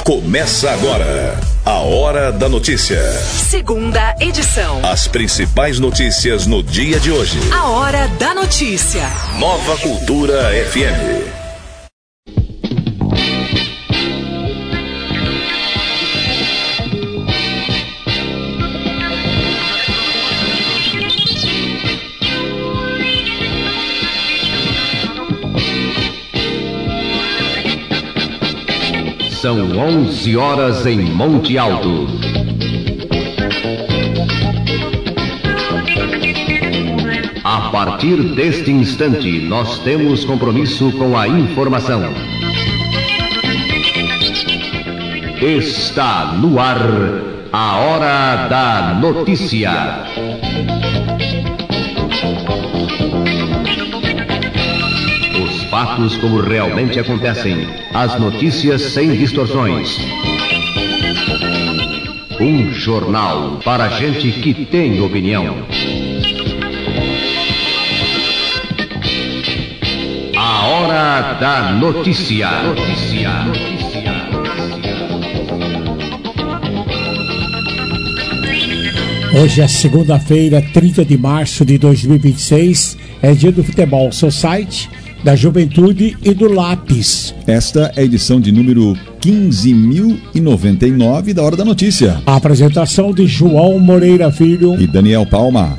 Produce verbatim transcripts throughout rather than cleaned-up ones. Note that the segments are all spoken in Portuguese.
Começa agora a Hora da Notícia. Segunda edição. As principais notícias no dia de hoje. A Hora da Notícia. Nova Cultura F M. São onze horas em Monte Alto. A partir deste instante, nós temos compromisso com a informação. Está no ar a Hora da Notícia. Fatos como realmente acontecem. As notícias sem distorções. Um jornal para gente que tem opinião. A Hora da Notícia. Notícia. Hoje é segunda-feira, trinta de março de dois mil e vinte e seis. É dia do Futebol Society, da Juventude e do Lápis. Esta é a edição de número quinze mil e noventa e nove da Hora da Notícia. A apresentação de João Moreira Filho e Daniel Palma.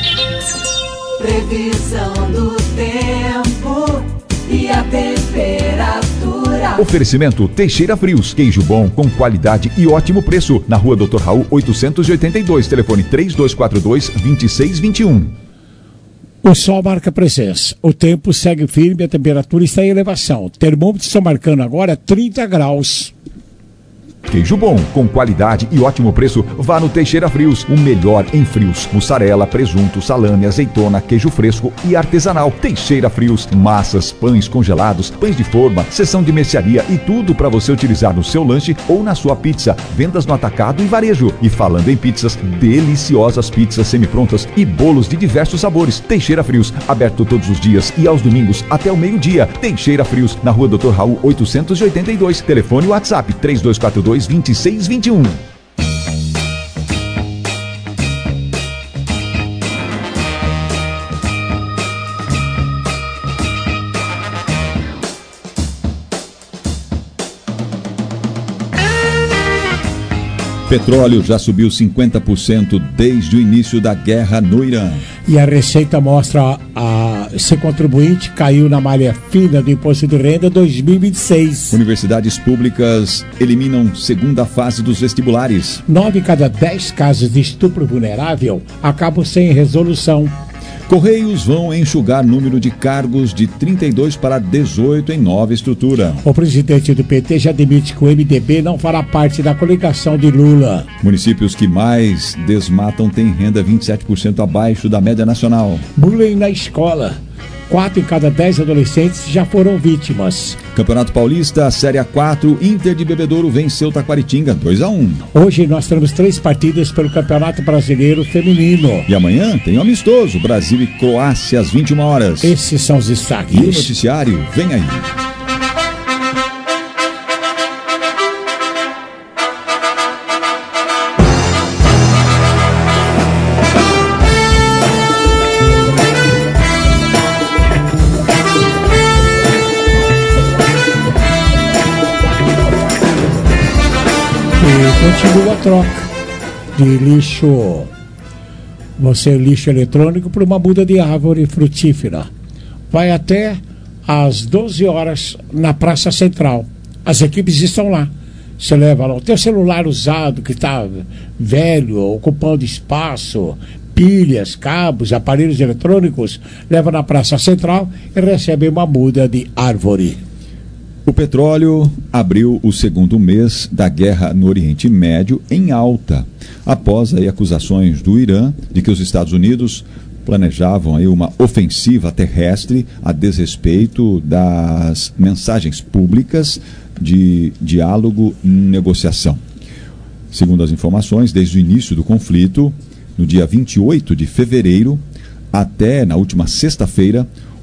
Previsão do tempo e a temperatura. Oferecimento Teixeira Frios, queijo bom com qualidade e ótimo preço. Na rua doutor Raul oitocentos e oitenta e dois, telefone três dois quatro dois, dois seis dois um. O sol marca presença. O tempo segue firme, a temperatura está em elevação. Termômetros estão marcando agora trinta graus. Queijo bom, com qualidade e ótimo preço, vá no Teixeira Frios, o melhor em frios. Mussarela, presunto, salame, azeitona, queijo fresco e artesanal. Teixeira Frios, massas, pães congelados, pães de forma, seção de mercearia e tudo para você utilizar no seu lanche ou na sua pizza. Vendas no atacado e varejo. E falando em pizzas, deliciosas pizzas semiprontas e bolos de diversos sabores. Teixeira Frios, aberto todos os dias e aos domingos até o meio-dia. Teixeira Frios, na rua doutor Raul oitocentos e oitenta e dois, telefone e WhatsApp três dois quatro dois, dois seis dois um. Petróleo já subiu cinquenta por cento desde o início da guerra no Irã. E a Receita mostra a ser contribuinte caiu na malha fina do Imposto de Renda dois mil e vinte e seis. Universidades públicas eliminam segunda fase dos vestibulares. Nove em cada dez casos de estupro vulnerável acabam sem resolução. Correios vão enxugar número de cargos de trinta e dois para dezoito em nova estrutura. O presidente do P T já admite que o M D B não fará parte da coligação de Lula. Municípios que mais desmatam têm renda vinte e sete por cento abaixo da média nacional. Bullying na escola. Quatro em cada dez adolescentes já foram vítimas. Campeonato Paulista, Série A quatro, Inter de Bebedouro venceu Taquaritinga dois a um. Hoje nós temos três partidas pelo Campeonato Brasileiro Feminino. E amanhã tem um amistoso, Brasil e Croácia às vinte e uma horas. Esses são os destaques. E o noticiário vem aí. Continua a troca de lixo, você lixo eletrônico por uma muda de árvore frutífera. Vai até às doze horas na Praça Central. As equipes estão lá. Você leva lá o teu celular usado que está velho, ocupando espaço, pilhas, cabos, aparelhos eletrônicos, leva na Praça Central e recebe uma muda de árvore. O petróleo abriu o segundo mês da guerra no Oriente Médio em alta, após aí acusações do Irã de que os Estados Unidos planejavam aí uma ofensiva terrestre a desrespeito das mensagens públicas de diálogo e negociação. Segundo as informações, desde o início do conflito, no dia vinte e oito de fevereiro, até na última sexta-feira,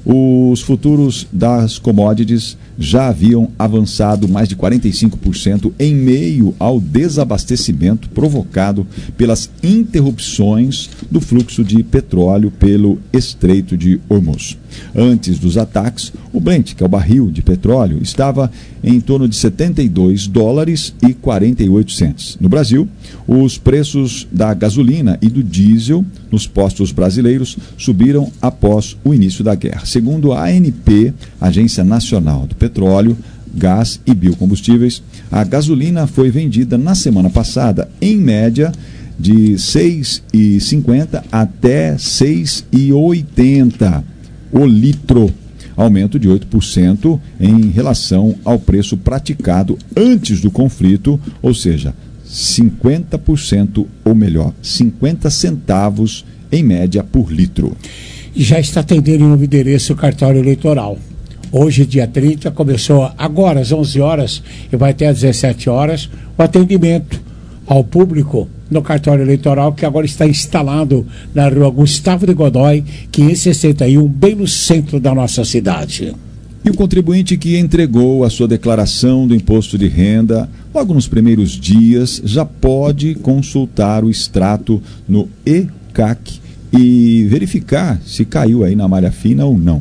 Os futuros das commodities já haviam avançado mais de quarenta e cinco por cento em meio ao desabastecimento provocado pelas interrupções do fluxo de petróleo pelo Estreito de Hormuz. Antes dos ataques, o Brent, que é o barril de petróleo, estava em torno de setenta e dois dólares e quarenta e oito centavos. No Brasil, os preços da gasolina e do diesel nos postos brasileiros subiram após o início da guerra. Segundo a A N P, Agência Nacional do Petróleo, Gás e Biocombustíveis, a gasolina foi vendida na semana passada, em média, de seis reais e cinquenta centavos até seis reais e oitenta centavos o litro, aumento de oito por cento em relação ao preço praticado antes do conflito, ou seja, cinquenta por cento, ou melhor, cinquenta centavos em média por litro. Já está atendendo em novo endereço o cartório eleitoral. Hoje, dia trinta, começou agora às onze horas e vai até às dezessete horas o atendimento ao público no cartório eleitoral, que agora está instalado na rua Gustavo de Godoy, quinhentos e sessenta e um, bem no centro da nossa cidade. E o contribuinte que entregou a sua declaração do imposto de renda logo nos primeiros dias já pode consultar o extrato no E C A C e verificar se caiu aí na malha fina ou não.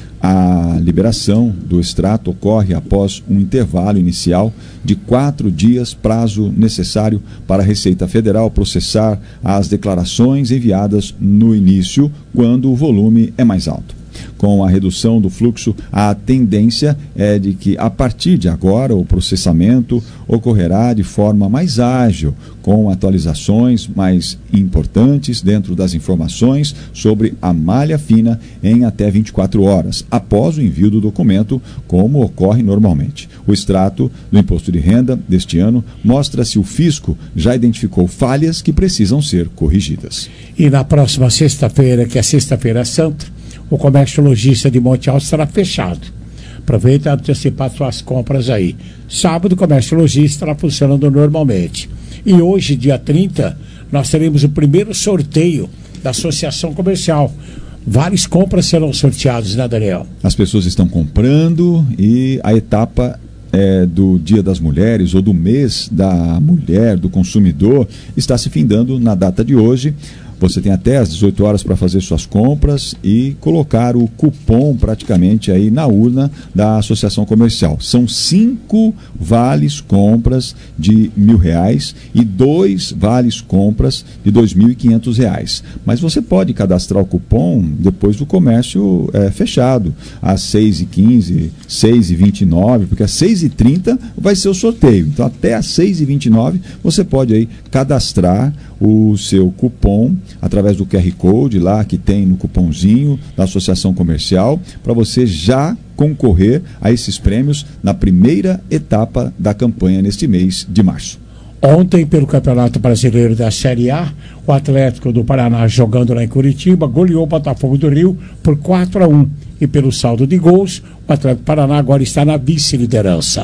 A liberação do extrato ocorre após um intervalo inicial de quatro dias, prazo necessário para a Receita Federal processar as declarações enviadas no início, quando o volume é mais alto. Com a redução do fluxo, a tendência é de que, a partir de agora, o processamento ocorrerá de forma mais ágil, com atualizações mais importantes dentro das informações sobre a malha fina em até vinte e quatro horas, após o envio do documento, como ocorre normalmente. O extrato do imposto de renda deste ano mostra se o fisco já identificou falhas que precisam ser corrigidas. E na próxima sexta-feira, que é Sexta-feira Santa, o comércio lojista de Monte Alto estará fechado. Aproveita e antecipar suas compras aí. Sábado, o comércio lojista estará funcionando normalmente. E hoje, dia trinta, nós teremos o primeiro sorteio da Associação Comercial. Várias compras serão sorteadas, né, Daniel? As pessoas estão comprando e a etapa é, do Dia das Mulheres ou do mês da mulher, do consumidor, está se findando na data de hoje. Você tem até às dezoito horas para fazer suas compras e colocar o cupom praticamente aí na urna da Associação Comercial. São cinco vales compras de mil reais e dois vales compras de dois mil e quinhentos reais. Mas você pode cadastrar o cupom depois do comércio é, fechado, às seis e quinze, seis e vinte e nove, porque às seis e trinta vai ser o sorteio. Então até às seis e vinte e nove você pode aí cadastrar o seu cupom através do Q R Code lá que tem no cupomzinho da Associação Comercial, para você já concorrer a esses prêmios na primeira etapa da campanha neste mês de março. Ontem, pelo Campeonato Brasileiro da Série A, o Atlético do Paraná, jogando lá em Curitiba, goleou o Botafogo do Rio por quatro a um. E pelo saldo de gols, o Atlético do Paraná agora está na vice-liderança.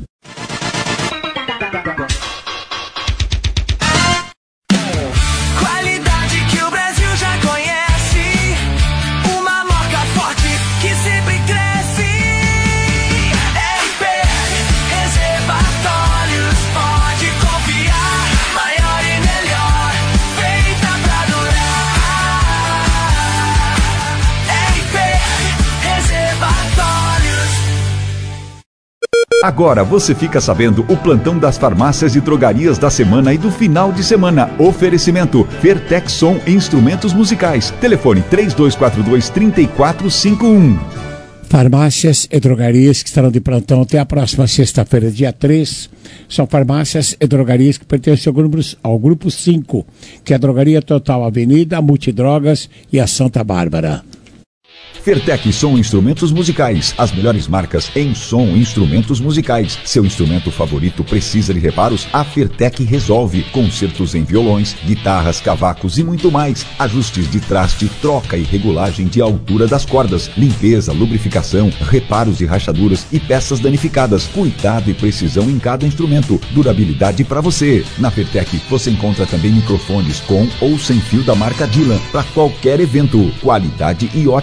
Agora você fica sabendo o plantão das farmácias e drogarias da semana e do final de semana. Oferecimento Fertec Som e Instrumentos Musicais. Telefone três dois quatro dois, três quatro cinco um. Farmácias e drogarias que estarão de plantão até a próxima sexta-feira, dia três. São farmácias e drogarias que pertencem ao grupo, ao grupo cinco, que é a Drogaria Total Avenida, a Multidrogas e a Santa Bárbara. Fertec Som Instrumentos Musicais, as melhores marcas em som e instrumentos musicais. Seu instrumento favorito precisa de reparos? A Fertec resolve. Concertos em violões, guitarras, cavacos e muito mais. Ajustes de traste, troca e regulagem de altura das cordas, limpeza, lubrificação, reparos de rachaduras e peças danificadas. Cuidado e precisão em cada instrumento. Durabilidade para você. Na Fertec você encontra também microfones com ou sem fio da marca Dylan para qualquer evento. Qualidade e ótimos preços.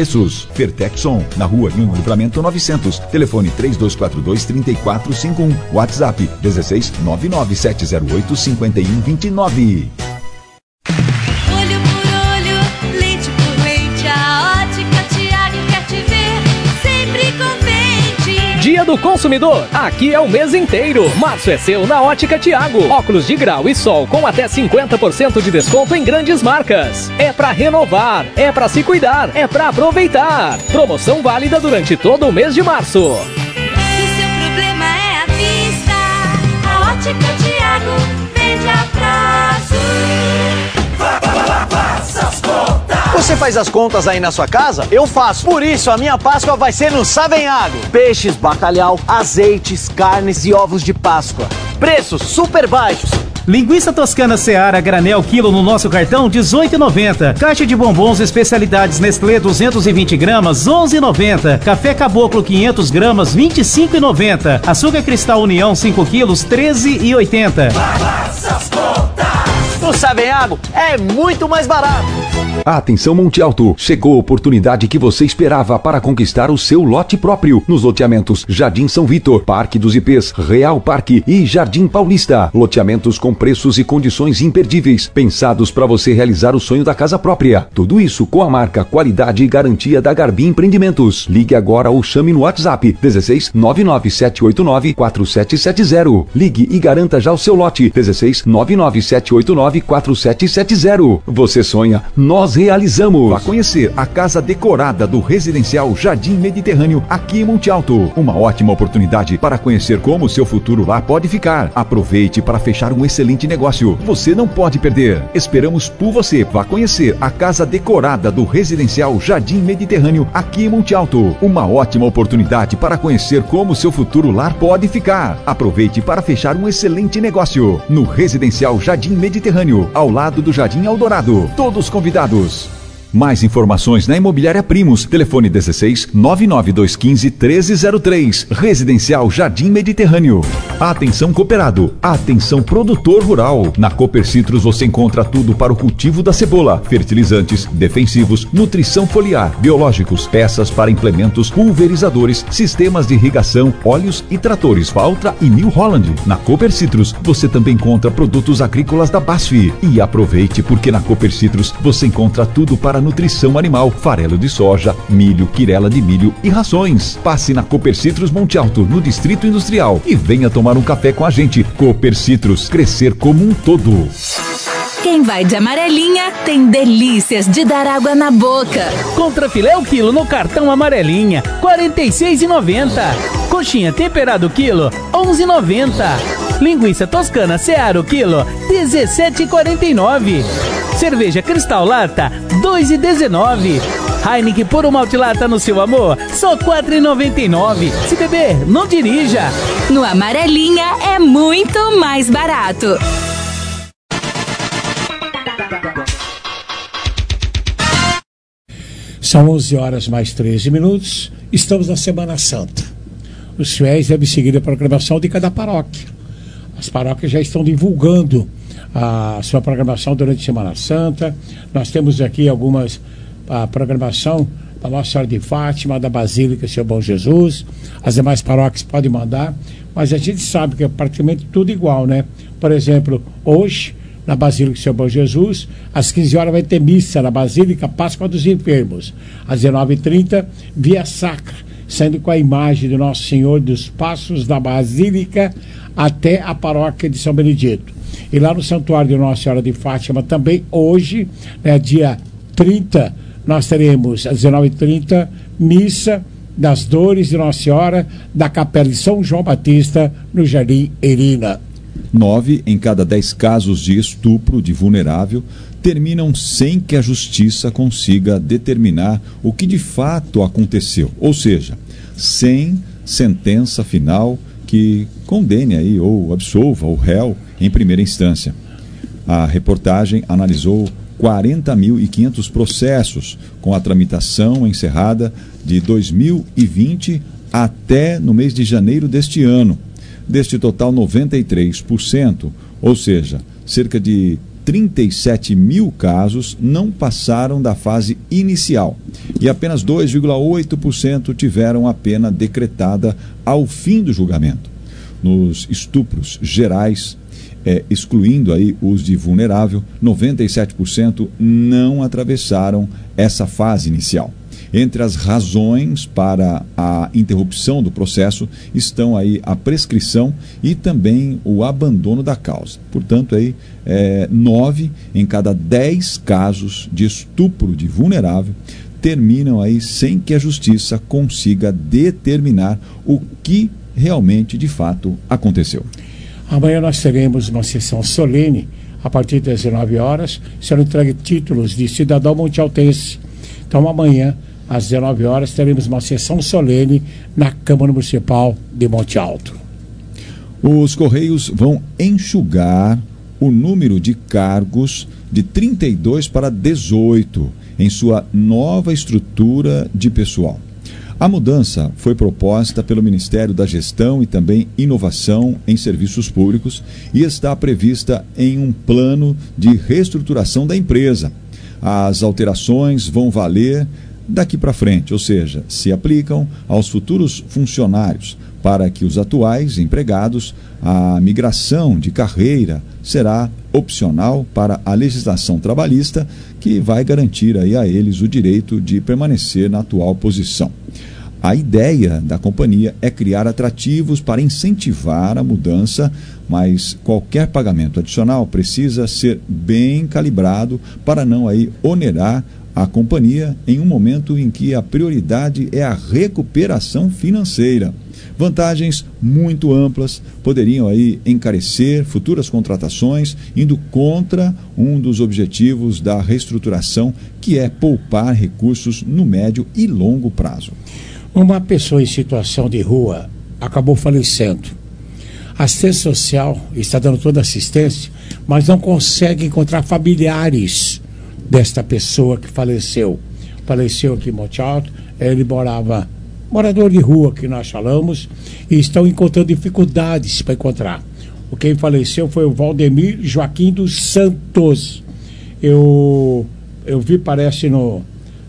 preços. Fertexon, na rua Rio Livramento novecentos. Telefone três dois quatro dois, três quatro cinco um. WhatsApp dezesseis nove nove sete zero oito cinco um dois nove. Olho por olho, leite por leite, a Ótica Tiago quer te ver sempre contente. Dia do Consumidor, aqui é o mês inteiro. Março é seu na Ótica Tiago. Óculos de grau e sol com até cinquenta por cento de desconto em grandes marcas. É pra renovar, é pra se cuidar, é pra aproveitar. Promoção válida durante todo o mês de março. Se o seu problema é a vista, a Ótica Tiago vende a prazo. Você faz as contas aí na sua casa? Eu faço. Por isso, a minha Páscoa vai ser no Savenhago. Peixes, bacalhau, azeites, carnes e ovos de Páscoa. Preços super baixos. Linguiça toscana Seara granel quilo no nosso cartão dezoito reais e noventa centavos. Caixa de bombons especialidades Nestlé duzentos e vinte gramas onze reais e noventa centavos. Café Caboclo quinhentas gramas vinte e cinco reais e noventa centavos. Açúcar Cristal União cinco quilos treze reais e oitenta centavos. No Savenhago é muito mais barato. Atenção Monte Alto, chegou a oportunidade que você esperava para conquistar o seu lote próprio nos loteamentos Jardim São Vitor, Parque dos Ipês, Real Parque e Jardim Paulista. Loteamentos com preços e condições imperdíveis, pensados para você realizar o sonho da casa própria. Tudo isso com a marca, qualidade e garantia da Garbi Empreendimentos. Ligue agora ou chame no WhatsApp dezesseis nove nove sete oito nove quatro sete sete zero. Ligue e garanta já o seu lote dezesseis nove nove sete oito nove quatro sete sete zero. Você sonha, nós realizamos. Vá conhecer a casa decorada do residencial Jardim Mediterrâneo aqui em Monte Alto. Uma ótima oportunidade para conhecer como o seu futuro lá pode ficar. Aproveite para fechar um excelente negócio. Você não pode perder. Esperamos por você. Vá conhecer a casa decorada do residencial Jardim Mediterrâneo aqui em Monte Alto. Uma ótima oportunidade para conhecer como o seu futuro lar pode ficar. Aproveite para fechar um excelente negócio no residencial Jardim Mediterrâneo, ao lado do Jardim Eldorado. Todos convidados. Mais informações na Imobiliária Primos. Telefone dezesseis nove nove dois um cinco treze zero três. Residencial Jardim Mediterrâneo. Atenção cooperado. Atenção produtor rural. Na Cooper Citrus você encontra tudo para o cultivo da cebola. Fertilizantes, defensivos, nutrição foliar, biológicos, peças para implementos, pulverizadores, sistemas de irrigação, óleos e tratores Valtra e New Holland. Na Cooper Citrus você também encontra produtos agrícolas da B A S F. E aproveite porque na Cooper Citrus você encontra tudo para nutrição animal, farelo de soja, milho, quirela de milho e rações. Passe na Cooper Citrus Monte Alto, no Distrito Industrial, e venha tomar um café com a gente. Cooper Citrus, crescer como um todo. Quem vai de amarelinha tem delícias de dar água na boca. Contrafilé o quilo no cartão amarelinha, quarenta e seis reais e noventa centavos. Coxinha temperado quilo, onze reais e noventa centavos. Linguiça toscana Seara o quilo, dezessete reais e quarenta e nove centavos. Cerveja Cristal Lata, dois reais e dezenove centavos. Heineken Puro Malte Lata no seu amor, só quatro reais e noventa e nove centavos. Se beber, não dirija. No Amarelinha é muito mais barato. São onze horas mais treze minutos. Estamos na Semana Santa. Os fiéis devem seguir a programação de cada paróquia. As paróquias já estão divulgando a sua programação durante a Semana Santa. Nós temos aqui algumas a programação da Nossa Senhora de Fátima, da Basílica Senhor Bom Jesus. As demais paróquias podem mandar, mas a gente sabe que é praticamente tudo igual, né? Por exemplo, hoje, na Basílica Senhor Bom Jesus, às quinze horas vai ter missa na Basílica Páscoa dos Enfermos. Às dezenove e trinta, via sacra, saindo com a imagem do Nosso Senhor dos Passos da Basílica até a paróquia de São Benedito. E lá no Santuário de Nossa Senhora de Fátima também, hoje, né, dia trinta, nós teremos às dezenove e trinta, missa das Dores de Nossa Senhora da Capela de São João Batista, no Jardim Erina. Nove em cada dez casos de estupro de vulnerável terminam sem que a justiça consiga determinar o que de fato aconteceu, ou seja, sem sentença final que condene aí ou absolva o réu em primeira instância. A reportagem analisou quarenta mil e quinhentos processos com a tramitação encerrada de dois mil e vinte até no mês de janeiro deste ano. Deste total, noventa e três por cento, ou seja, cerca de trinta e sete mil casos não passaram da fase inicial e apenas dois vírgula oito por cento tiveram a pena decretada ao fim do julgamento. Nos estupros gerais, é, excluindo aí os de vulnerável, noventa e sete por cento não atravessaram essa fase inicial. Entre as razões para a interrupção do processo estão aí a prescrição e também o abandono da causa. Portanto, aí, é, nove em cada dez casos de estupro de vulnerável terminam aí sem que a justiça consiga determinar o que realmente, de fato, aconteceu. Amanhã nós teremos uma sessão solene, a partir das dezenove horas, serão entregues títulos de cidadão montealtense. Então, amanhã, às dezenove horas, teremos uma sessão solene na Câmara Municipal de Monte Alto. Os Correios vão enxugar o número de cargos de trinta e dois para dezoito em sua nova estrutura de pessoal. A mudança foi proposta pelo Ministério da Gestão e também Inovação em Serviços Públicos e está prevista em um plano de reestruturação da empresa. As alterações vão valer daqui para frente, ou seja, se aplicam aos futuros funcionários, para que os atuais empregados, a migração de carreira será opcional para a legislação trabalhista, que vai garantir aí a eles o direito de permanecer na atual posição. A ideia da companhia é criar atrativos para incentivar a mudança, mas qualquer pagamento adicional precisa ser bem calibrado para não aí onerar a companhia em um momento em que a prioridade é a recuperação financeira. Vantagens muito amplas poderiam aí encarecer futuras contratações, indo contra um dos objetivos da reestruturação, que é poupar recursos no médio e longo prazo. Uma pessoa em situação de rua acabou falecendo. A assistência social está dando toda a assistência, mas não consegue encontrar familiares desta pessoa que faleceu. Faleceu aqui em Monte Alto, ele morava, morador de rua que nós falamos, e estão encontrando dificuldades para encontrar. O quem faleceu foi o Valdemir Joaquim dos Santos. Eu, eu vi, parece, no,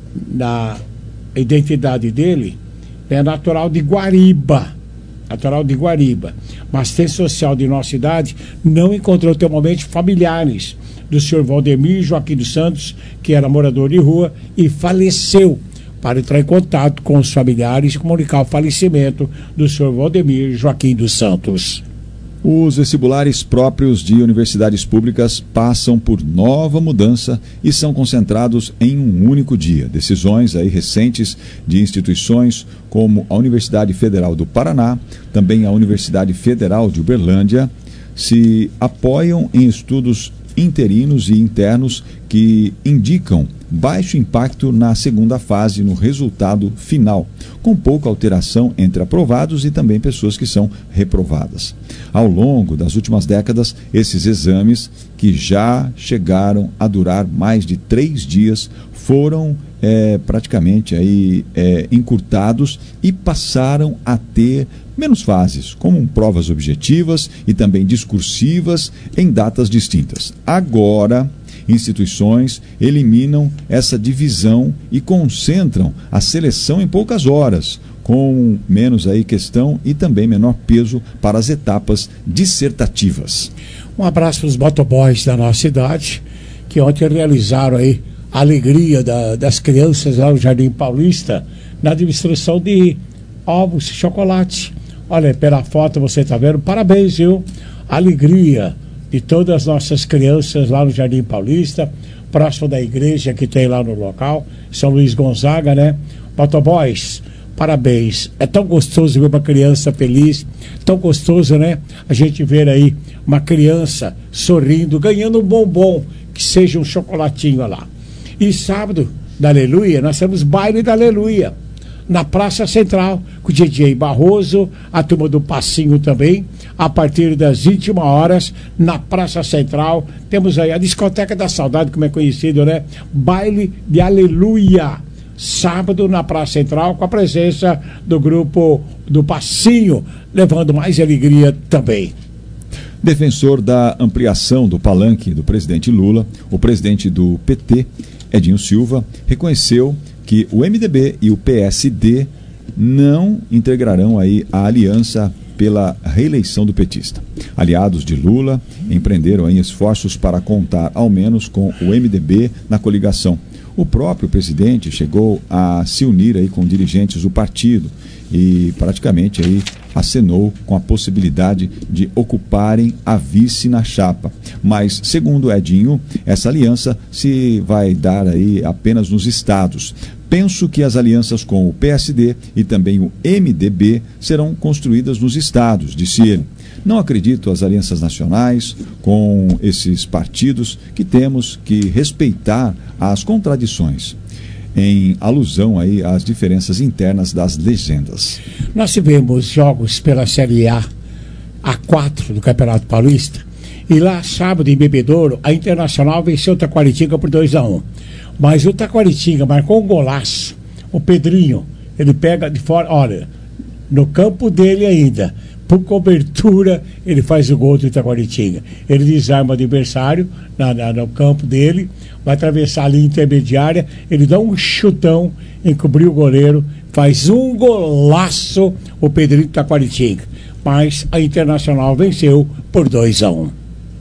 na identidade dele, é natural de Guariba, natural de Guariba, mas a assistência social de nossa cidade não encontrou até o momento familiares do senhor Valdemir Joaquim dos Santos, que era morador de rua e faleceu, para entrar em contato com os familiares e comunicar o falecimento do senhor Valdemir Joaquim dos Santos. Os vestibulares próprios de universidades públicas passam por nova mudança e são concentrados em um único dia. Decisões aí recentes de instituições como a Universidade Federal do Paraná, também a Universidade Federal de Uberlândia, se apoiam em estudos interinos e internos que indicam baixo impacto na segunda fase no resultado final, com pouca alteração entre aprovados e também pessoas que são reprovadas. Ao longo das últimas décadas, esses exames, que já chegaram a durar mais de três dias, foram é, praticamente aí, é, encurtados e passaram a ter menos fases, como provas objetivas e também discursivas em datas distintas. Agora, instituições eliminam essa divisão e concentram a seleção em poucas horas, com menos aí questão e também menor peso para as etapas dissertativas. Um abraço para os motoboys da nossa cidade, que ontem realizaram aí a alegria da, das crianças lá no Jardim Paulista, na distribuição de ovos e chocolate. Olha, pela foto você está vendo, parabéns, viu? Alegria de todas as nossas crianças lá no Jardim Paulista, próximo da igreja que tem lá no local, São Luís Gonzaga, né? Motoboys, parabéns. É tão gostoso ver uma criança feliz, tão gostoso, né? A gente ver aí uma criança sorrindo, ganhando um bombom, que seja um chocolatinho lá. E sábado, da Aleluia, nós temos baile da Aleluia, na Praça Central, com o D J Barroso, a turma do Passinho também, a partir das vinte e uma horas, na Praça Central, temos aí a Discoteca da Saudade, como é conhecido, né? Baile de Aleluia, sábado na Praça Central, com a presença do grupo do Passinho, levando mais alegria também. Defensor da ampliação do palanque do presidente Lula, o presidente do P T, Edinho Silva, reconheceu que o M D B e o P S D não integrarão aí a aliança pela reeleição do petista. Aliados de Lula empreenderam aí esforços para contar ao menos com o M D B na coligação. O próprio presidente chegou a se unir aí com dirigentes do partido e praticamente aí acenou com a possibilidade de ocuparem a vice na chapa. Mas, segundo Edinho, essa aliança se vai dar aí apenas nos estados. Penso que as alianças com o P S D e também o M D B serão construídas nos estados, disse ele. Não acredito as alianças nacionais com esses partidos, que temos que respeitar as contradições, em alusão aí às diferenças internas das legendas. Nós tivemos jogos pela Série A, A quatro do Campeonato Paulista, e lá, sábado, em Bebedouro, a Internacional venceu o Taquaritinga por dois a um. Mas o Taquaritinga marcou um golaço. O Pedrinho, ele pega de fora, olha, no campo dele ainda, por cobertura, ele faz o gol do Itaquaritinga. Ele desarma o adversário na, na, no campo dele, vai atravessar a linha intermediária, ele dá um chutão, encobriu o goleiro, faz um golaço o Pedrinho do Itaquaritinga. Mas a Internacional venceu por dois a um.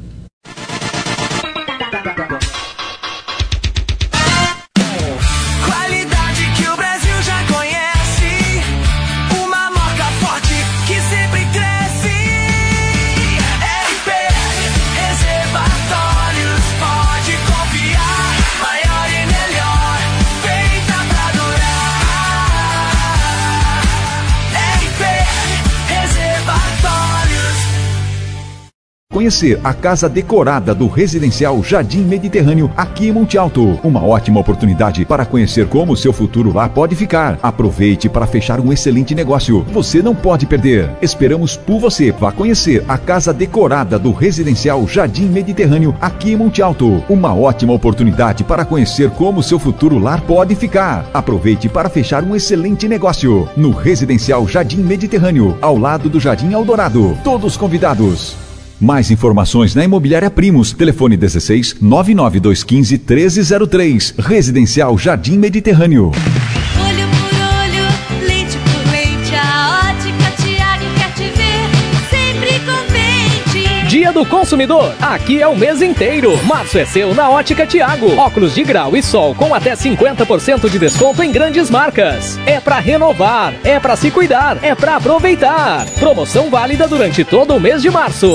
Conhecer a casa decorada do residencial Jardim Mediterrâneo aqui em Monte Alto. Uma ótima oportunidade para conhecer como o seu futuro lá pode ficar. Aproveite para fechar um excelente negócio. Você não pode perder. Esperamos por você. Vá conhecer a casa decorada do residencial Jardim Mediterrâneo aqui em Monte Alto. Uma ótima oportunidade para conhecer como o seu futuro lar pode ficar. Aproveite para fechar um excelente negócio no residencial Jardim Mediterrâneo, ao lado do Jardim Eldorado. Todos convidados. Mais informações na Imobiliária Primos. Telefone dezesseis, nove nove dois um cinco, treze zero três. Residencial Jardim Mediterrâneo. Olho por olho, lente por lente, a Ótica Tiago quer te ver sempre contente. Dia do Consumidor, aqui é o mês inteiro. Março é seu na Ótica Tiago. Óculos de grau e sol com até cinquenta por cento de desconto em grandes marcas. É pra renovar, é pra se cuidar, é pra aproveitar. Promoção válida durante todo o mês de março.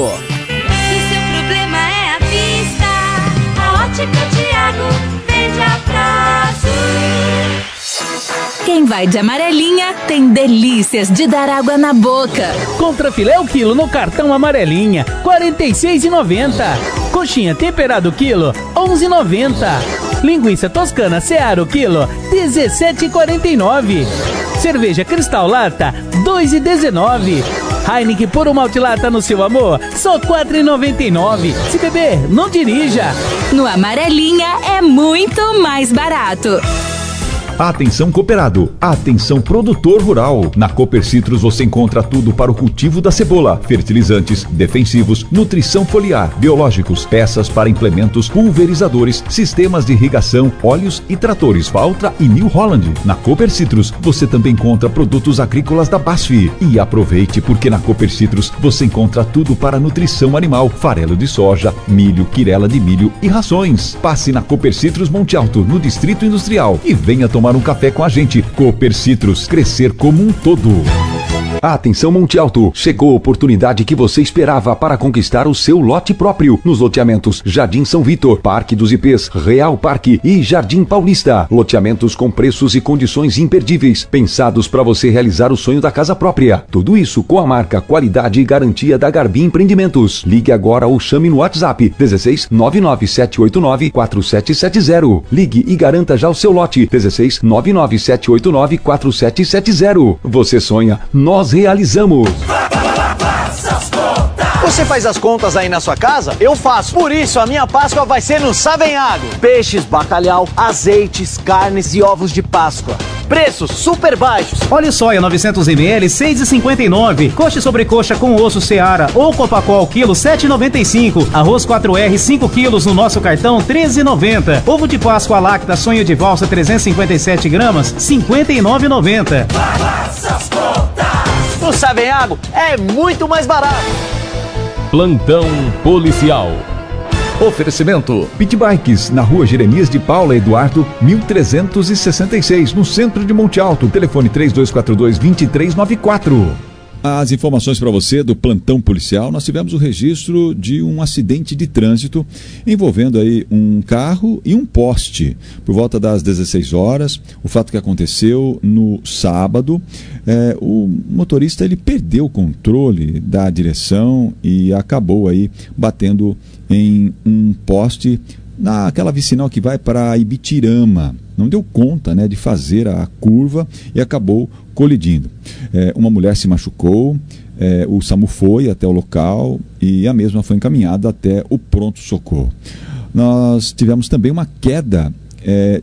Ótica Tiago, vende a prazo. Quem vai de amarelinha tem delícias de dar água na boca. Contra filé o quilo no cartão amarelinha, quarenta e seis reais e noventa centavos. Coxinha temperado quilo, onze reais e noventa centavos. Linguiça toscana Seara o quilo, dezessete reais e quarenta e nove centavos. Cerveja Cristal Lata, dois reais e dezenove centavos. Heineken Puro Malte Lata no seu amor, só quatro reais e noventa e nove centavos. Se beber, não dirija. No Amarelinha é muito mais barato. Atenção cooperado, atenção produtor rural. Na Cooper Citrus você encontra tudo para o cultivo da cebola: fertilizantes, defensivos, nutrição foliar, biológicos, peças para implementos, pulverizadores, sistemas de irrigação, óleos e tratores Valtra e New Holland. Na Cooper Citrus você também encontra produtos agrícolas da B A S F. E aproveite, porque na Cooper Citrus você encontra tudo para nutrição animal: farelo de soja, milho, quirela de milho e rações. Passe na Cooper Citrus Monte Alto, no Distrito Industrial, e venha tomar um café com a gente. Cooper Citrus, crescer como um todo. Atenção Monte Alto, chegou a oportunidade que você esperava para conquistar o seu lote próprio nos loteamentos Jardim São Vitor, Parque dos I Pês, Real Parque e Jardim Paulista. Loteamentos com preços e condições imperdíveis, pensados para você realizar o sonho da casa própria. Tudo isso com a marca, qualidade e garantia da Garbi Empreendimentos. Ligue agora ou chame no WhatsApp dezesseis, nove nove sete oito nove, quatro sete sete zero. Ligue e garanta já o seu lote dezesseis, nove nove sete oito nove, quatro sete sete zero. Você sonha, nós realizamos. Você faz as contas aí na sua casa? Eu faço. Por isso, a minha Páscoa vai ser no Savenhago. Peixes, bacalhau, azeites, carnes e ovos de Páscoa. Preços super baixos. Óleo soia novecentos mililitros, seis reais e cinquenta e nove centavos. Coxa e sobrecoxa com osso Seara ou Copacol, quilo sete reais e noventa e cinco centavos. Arroz quatro R, cinco quilos no nosso cartão, treze reais e noventa centavos. Ovo de Páscoa Lacta, sonho de valsa, trezentos e cinquenta e sete gramas, cinquenta e nove reais e noventa centavos. No Savenhago é muito mais barato. Plantão policial. Oferecimento Pit Bikes, na rua Jeremias de Paula Eduardo, mil trezentos e sessenta e seis, no centro de Monte Alto. Telefone três dois quatro dois, dois três nove quatro. As informações para você do plantão policial. Nós tivemos o registro de um acidente de trânsito envolvendo aí um carro e um poste por volta das dezesseis horas. O fato que aconteceu no sábado, é, o motorista ele perdeu o controle da direção e acabou aí batendo em um poste naquela vicinal que vai para Ibitirama. Não deu conta, né, de fazer a curva e acabou colidindo. É, uma mulher se machucou, é, o SAMU foi até o local e a mesma foi encaminhada até o pronto-socorro. Nós tivemos também uma queda é,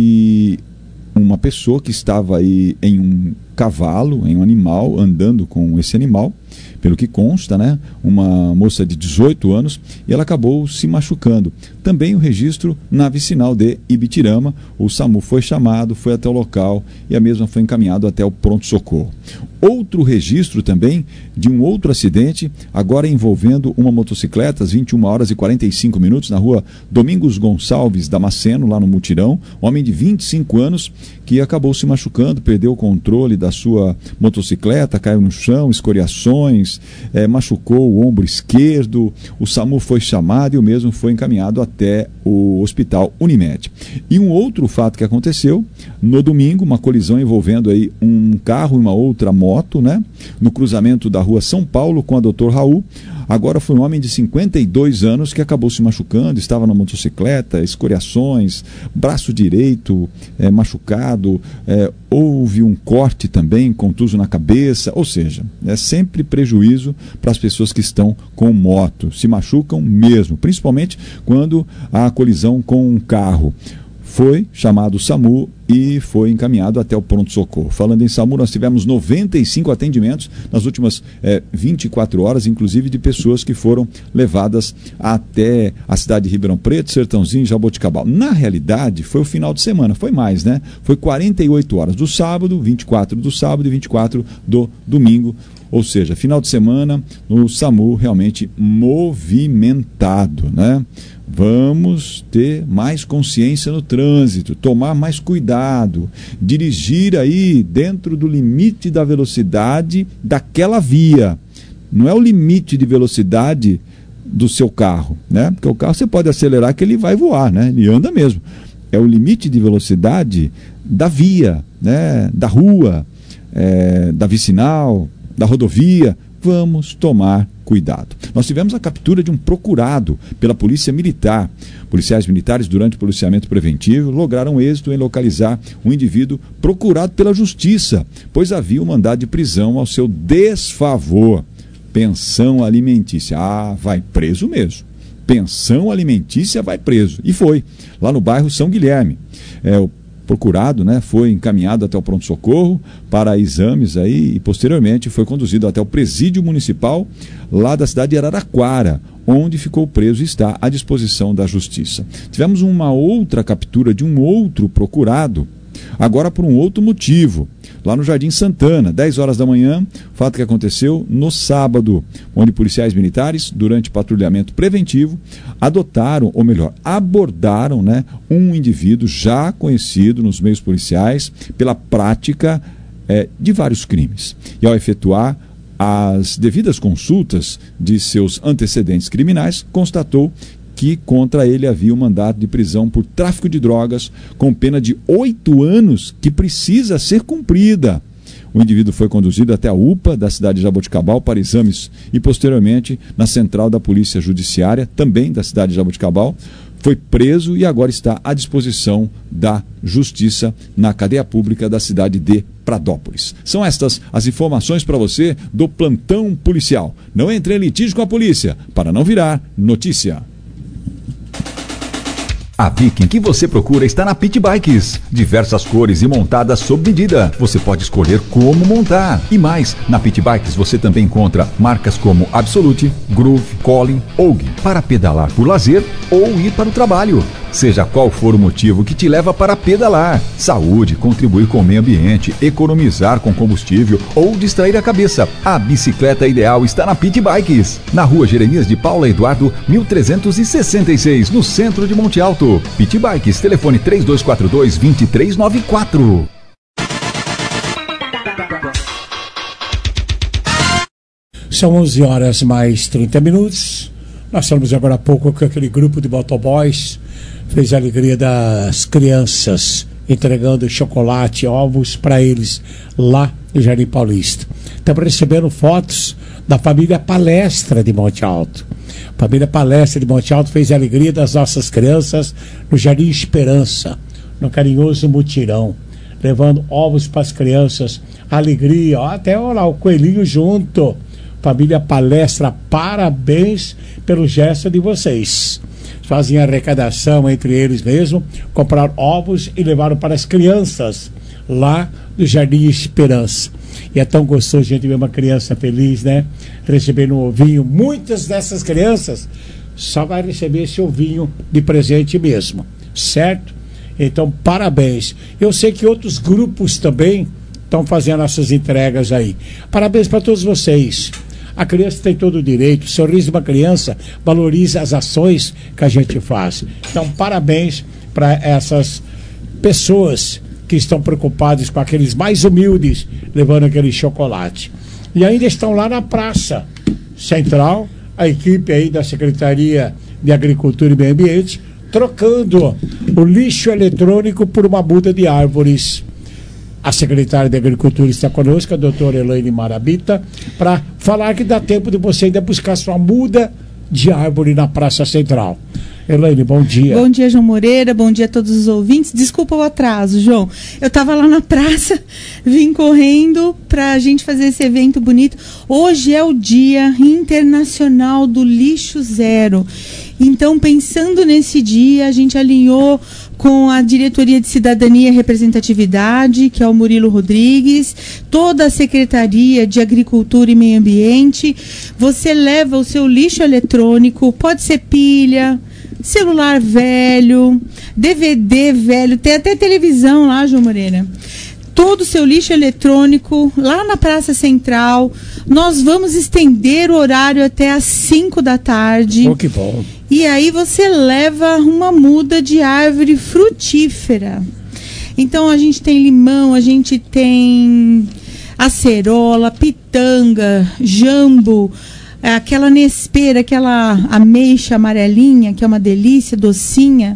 de uma pessoa que estava aí em um cavalo, em um animal, andando com esse animal, pelo que consta, né? Uma moça de dezoito anos, e ela acabou se machucando. Também o registro na vicinal de Ibitirama, o SAMU foi chamado, foi até o local e a mesma foi encaminhado até o pronto-socorro. Outro registro também de um outro acidente, agora envolvendo uma motocicleta, às vinte e uma horas e quarenta e cinco minutos, na rua Domingos Gonçalves Damasceno, lá no Mutirão, homem de vinte e cinco anos, que acabou se machucando, perdeu o controle da sua motocicleta, caiu no chão, escoriações, é, machucou o ombro esquerdo. O SAMU foi chamado e o mesmo foi encaminhado até o Hospital Unimed. E um outro fato que aconteceu no domingo, uma colisão envolvendo aí um carro e uma outra moto, né? No cruzamento da rua São Paulo com a doutor Raul. Agora foi um homem de cinquenta e dois anos que acabou se machucando, estava na motocicleta, escoriações, braço direito é, machucado, é, houve um corte também, contuso na cabeça, ou seja, é sempre prejuízo para as pessoas que estão com moto, se machucam mesmo, principalmente quando há colisão com um carro. Foi chamado o SAMU e foi encaminhado até o pronto-socorro. Falando em SAMU, nós tivemos noventa e cinco atendimentos nas últimas eh, vinte e quatro horas, inclusive de pessoas que foram levadas até a cidade de Ribeirão Preto, Sertãozinho e Jaboticabal. Na realidade, foi o final de semana, foi mais, né? Foi quarenta e oito horas do sábado, vinte e quatro do sábado e vinte e quatro do domingo. Ou seja, final de semana no SAMU realmente movimentado, né? Vamos ter mais consciência no trânsito, tomar mais cuidado, dirigir aí dentro do limite da velocidade daquela via. Não é o limite de velocidade do seu carro, né? Porque o carro você pode acelerar que ele vai voar, né? Ele anda mesmo. É o limite de velocidade da via, né? Da rua, é, da vicinal, da rodovia. Vamos tomar cuidado. Nós tivemos a captura de um procurado pela Polícia Militar. Policiais militares, durante o policiamento preventivo, lograram êxito em localizar um indivíduo procurado pela Justiça, pois havia um mandado de prisão ao seu desfavor. Pensão alimentícia. Ah, vai preso mesmo. Pensão alimentícia vai preso. E foi, lá no bairro São Guilherme. É, o procurado, né, foi encaminhado até o pronto-socorro para exames aí e posteriormente foi conduzido até o presídio municipal lá da cidade de Araraquara, onde ficou preso e está à disposição da Justiça. Tivemos uma outra captura de um outro procurado, agora por um outro motivo, lá no Jardim Santana, dez horas da manhã, fato que aconteceu no sábado, onde policiais militares, durante patrulhamento preventivo, adotaram, ou melhor, abordaram, né, um indivíduo já conhecido nos meios policiais pela prática é, de vários crimes. E ao efetuar as devidas consultas de seus antecedentes criminais, constatou que contra ele havia um mandado de prisão por tráfico de drogas com pena de oito anos que precisa ser cumprida. O indivíduo foi conduzido até a U P A da cidade de Jaboticabal para exames e posteriormente na central da Polícia Judiciária, também da cidade de Jaboticabal, foi preso e agora está à disposição da Justiça na cadeia pública da cidade de Pradópolis. São estas as informações para você do plantão policial. Não entre em litígio com a polícia para não virar notícia. A Viking que você procura está na Pit Bikes. Diversas cores e montadas sob medida. Você pode escolher como montar. E mais, na Pit Bikes você também encontra marcas como Absolute, Groove, Collin, Og, para pedalar por lazer ou ir para o trabalho. Seja qual for o motivo que te leva para pedalar. Saúde, contribuir com o meio ambiente, economizar com combustível ou distrair a cabeça. A bicicleta ideal está na Pit Bikes. Na rua Jeremias de Paula Eduardo, mil trezentos e sessenta e seis, no centro de Monte Alto. Pit Bikes, telefone três dois quatro dois, dois três nove quatro. São onze horas mais trinta minutos. Nós falamos agora há pouco que aquele grupo de motoboys fez a alegria das crianças, entregando chocolate e ovos para eles lá no Jardim Paulista. Estamos recebendo fotos da família Palestra de Monte Alto. A família Palestra de Monte Alto fez a alegria das nossas crianças no Jardim Esperança, no carinhoso mutirão, levando ovos para as crianças, alegria, ó, até olha lá, o coelhinho junto. Família Palestra, parabéns pelo gesto de vocês. Fazem arrecadação entre eles mesmo, compraram ovos e levaram para as crianças lá do Jardim Esperança. E é tão gostoso a gente ver uma criança feliz, né? Recebendo um ovinho. Muitas dessas crianças só vai receber esse ovinho de presente mesmo, certo? Então, parabéns. Eu sei que outros grupos também estão fazendo essas entregas aí. Parabéns para todos vocês. A criança tem todo o direito. O sorriso de uma criança valoriza as ações que a gente faz. Então, parabéns para essas pessoas que estão preocupadas com aqueles mais humildes, levando aquele chocolate. E ainda estão lá na Praça Central, a equipe aí da Secretaria de Agricultura e Meio Ambiente, trocando o lixo eletrônico por uma muda de árvores. A secretária de Agricultura está conosco, a doutora Elaine Marabita, para falar que dá tempo de você ainda buscar sua muda de árvore na Praça Central. Elaine, bom dia. Bom dia, João Moreira, bom dia a todos os ouvintes. Desculpa o atraso, João. Eu estava lá na praça, vim correndo para a gente fazer esse evento bonito. Hoje é o Dia Internacional do Lixo Zero. Então, pensando nesse dia, a gente alinhou com a Diretoria de Cidadania e Representatividade, que é o Murilo Rodrigues, toda a Secretaria de Agricultura e Meio Ambiente. Você leva o seu lixo eletrônico, pode ser pilha, celular velho, D V D velho, tem até televisão lá, João Moreira. Todo o seu lixo eletrônico lá na Praça Central. Nós vamos estender o horário até às cinco da tarde. Oh, que bom. E aí você leva uma muda de árvore frutífera. Então a gente tem limão, a gente tem acerola, pitanga, jambo, aquela nespera, aquela ameixa amarelinha, que é uma delícia, docinha.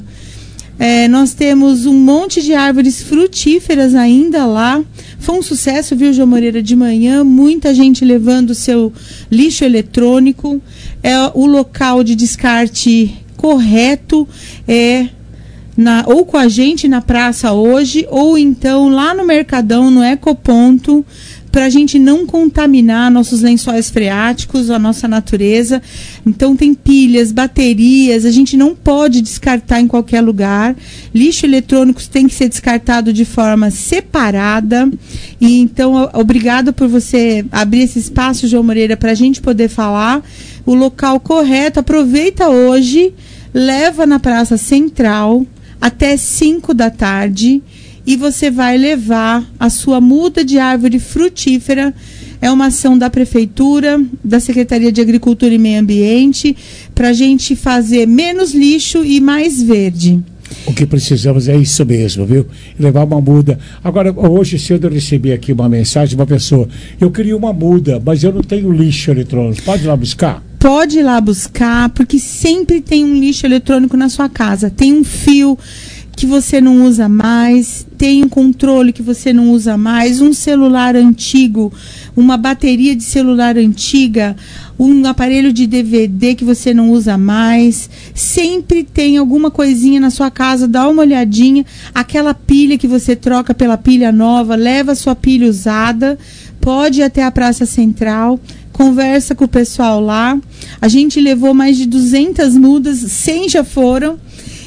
É, nós temos um monte de árvores frutíferas ainda lá. Foi um sucesso, viu, João Moreira, de manhã, muita gente levando o seu lixo eletrônico. É o local de descarte correto, é na, ou com a gente na praça hoje, ou então lá no Mercadão, no Ecoponto, para a gente não contaminar nossos lençóis freáticos, a nossa natureza. Então tem pilhas, baterias, a gente não pode descartar em qualquer lugar. Lixo eletrônico tem que ser descartado de forma separada. E então, obrigado por você abrir esse espaço, João Moreira, para a gente poder falar o local correto. Aproveita hoje, leva na Praça Central até cinco da tarde. E você vai levar a sua muda de árvore frutífera. É uma ação da Prefeitura, da Secretaria de Agricultura e Meio Ambiente, para a gente fazer menos lixo e mais verde. O que precisamos é isso mesmo, viu? Levar uma muda. Agora, hoje cedo eu recebi aqui uma mensagem de uma pessoa. Eu queria uma muda, mas eu não tenho lixo eletrônico. Pode ir lá buscar? Pode ir lá buscar, porque sempre tem um lixo eletrônico na sua casa. Tem um fio que você não usa mais, tem um controle que você não usa mais, um celular antigo, uma bateria de celular antiga, um aparelho de D V D que você não usa mais. Sempre tem alguma coisinha na sua casa, dá uma olhadinha. Aquela pilha que você troca pela pilha nova, leva a sua pilha usada, pode ir até a Praça Central, conversa com o pessoal lá. A gente levou mais de duzentas mudas, cem já foram.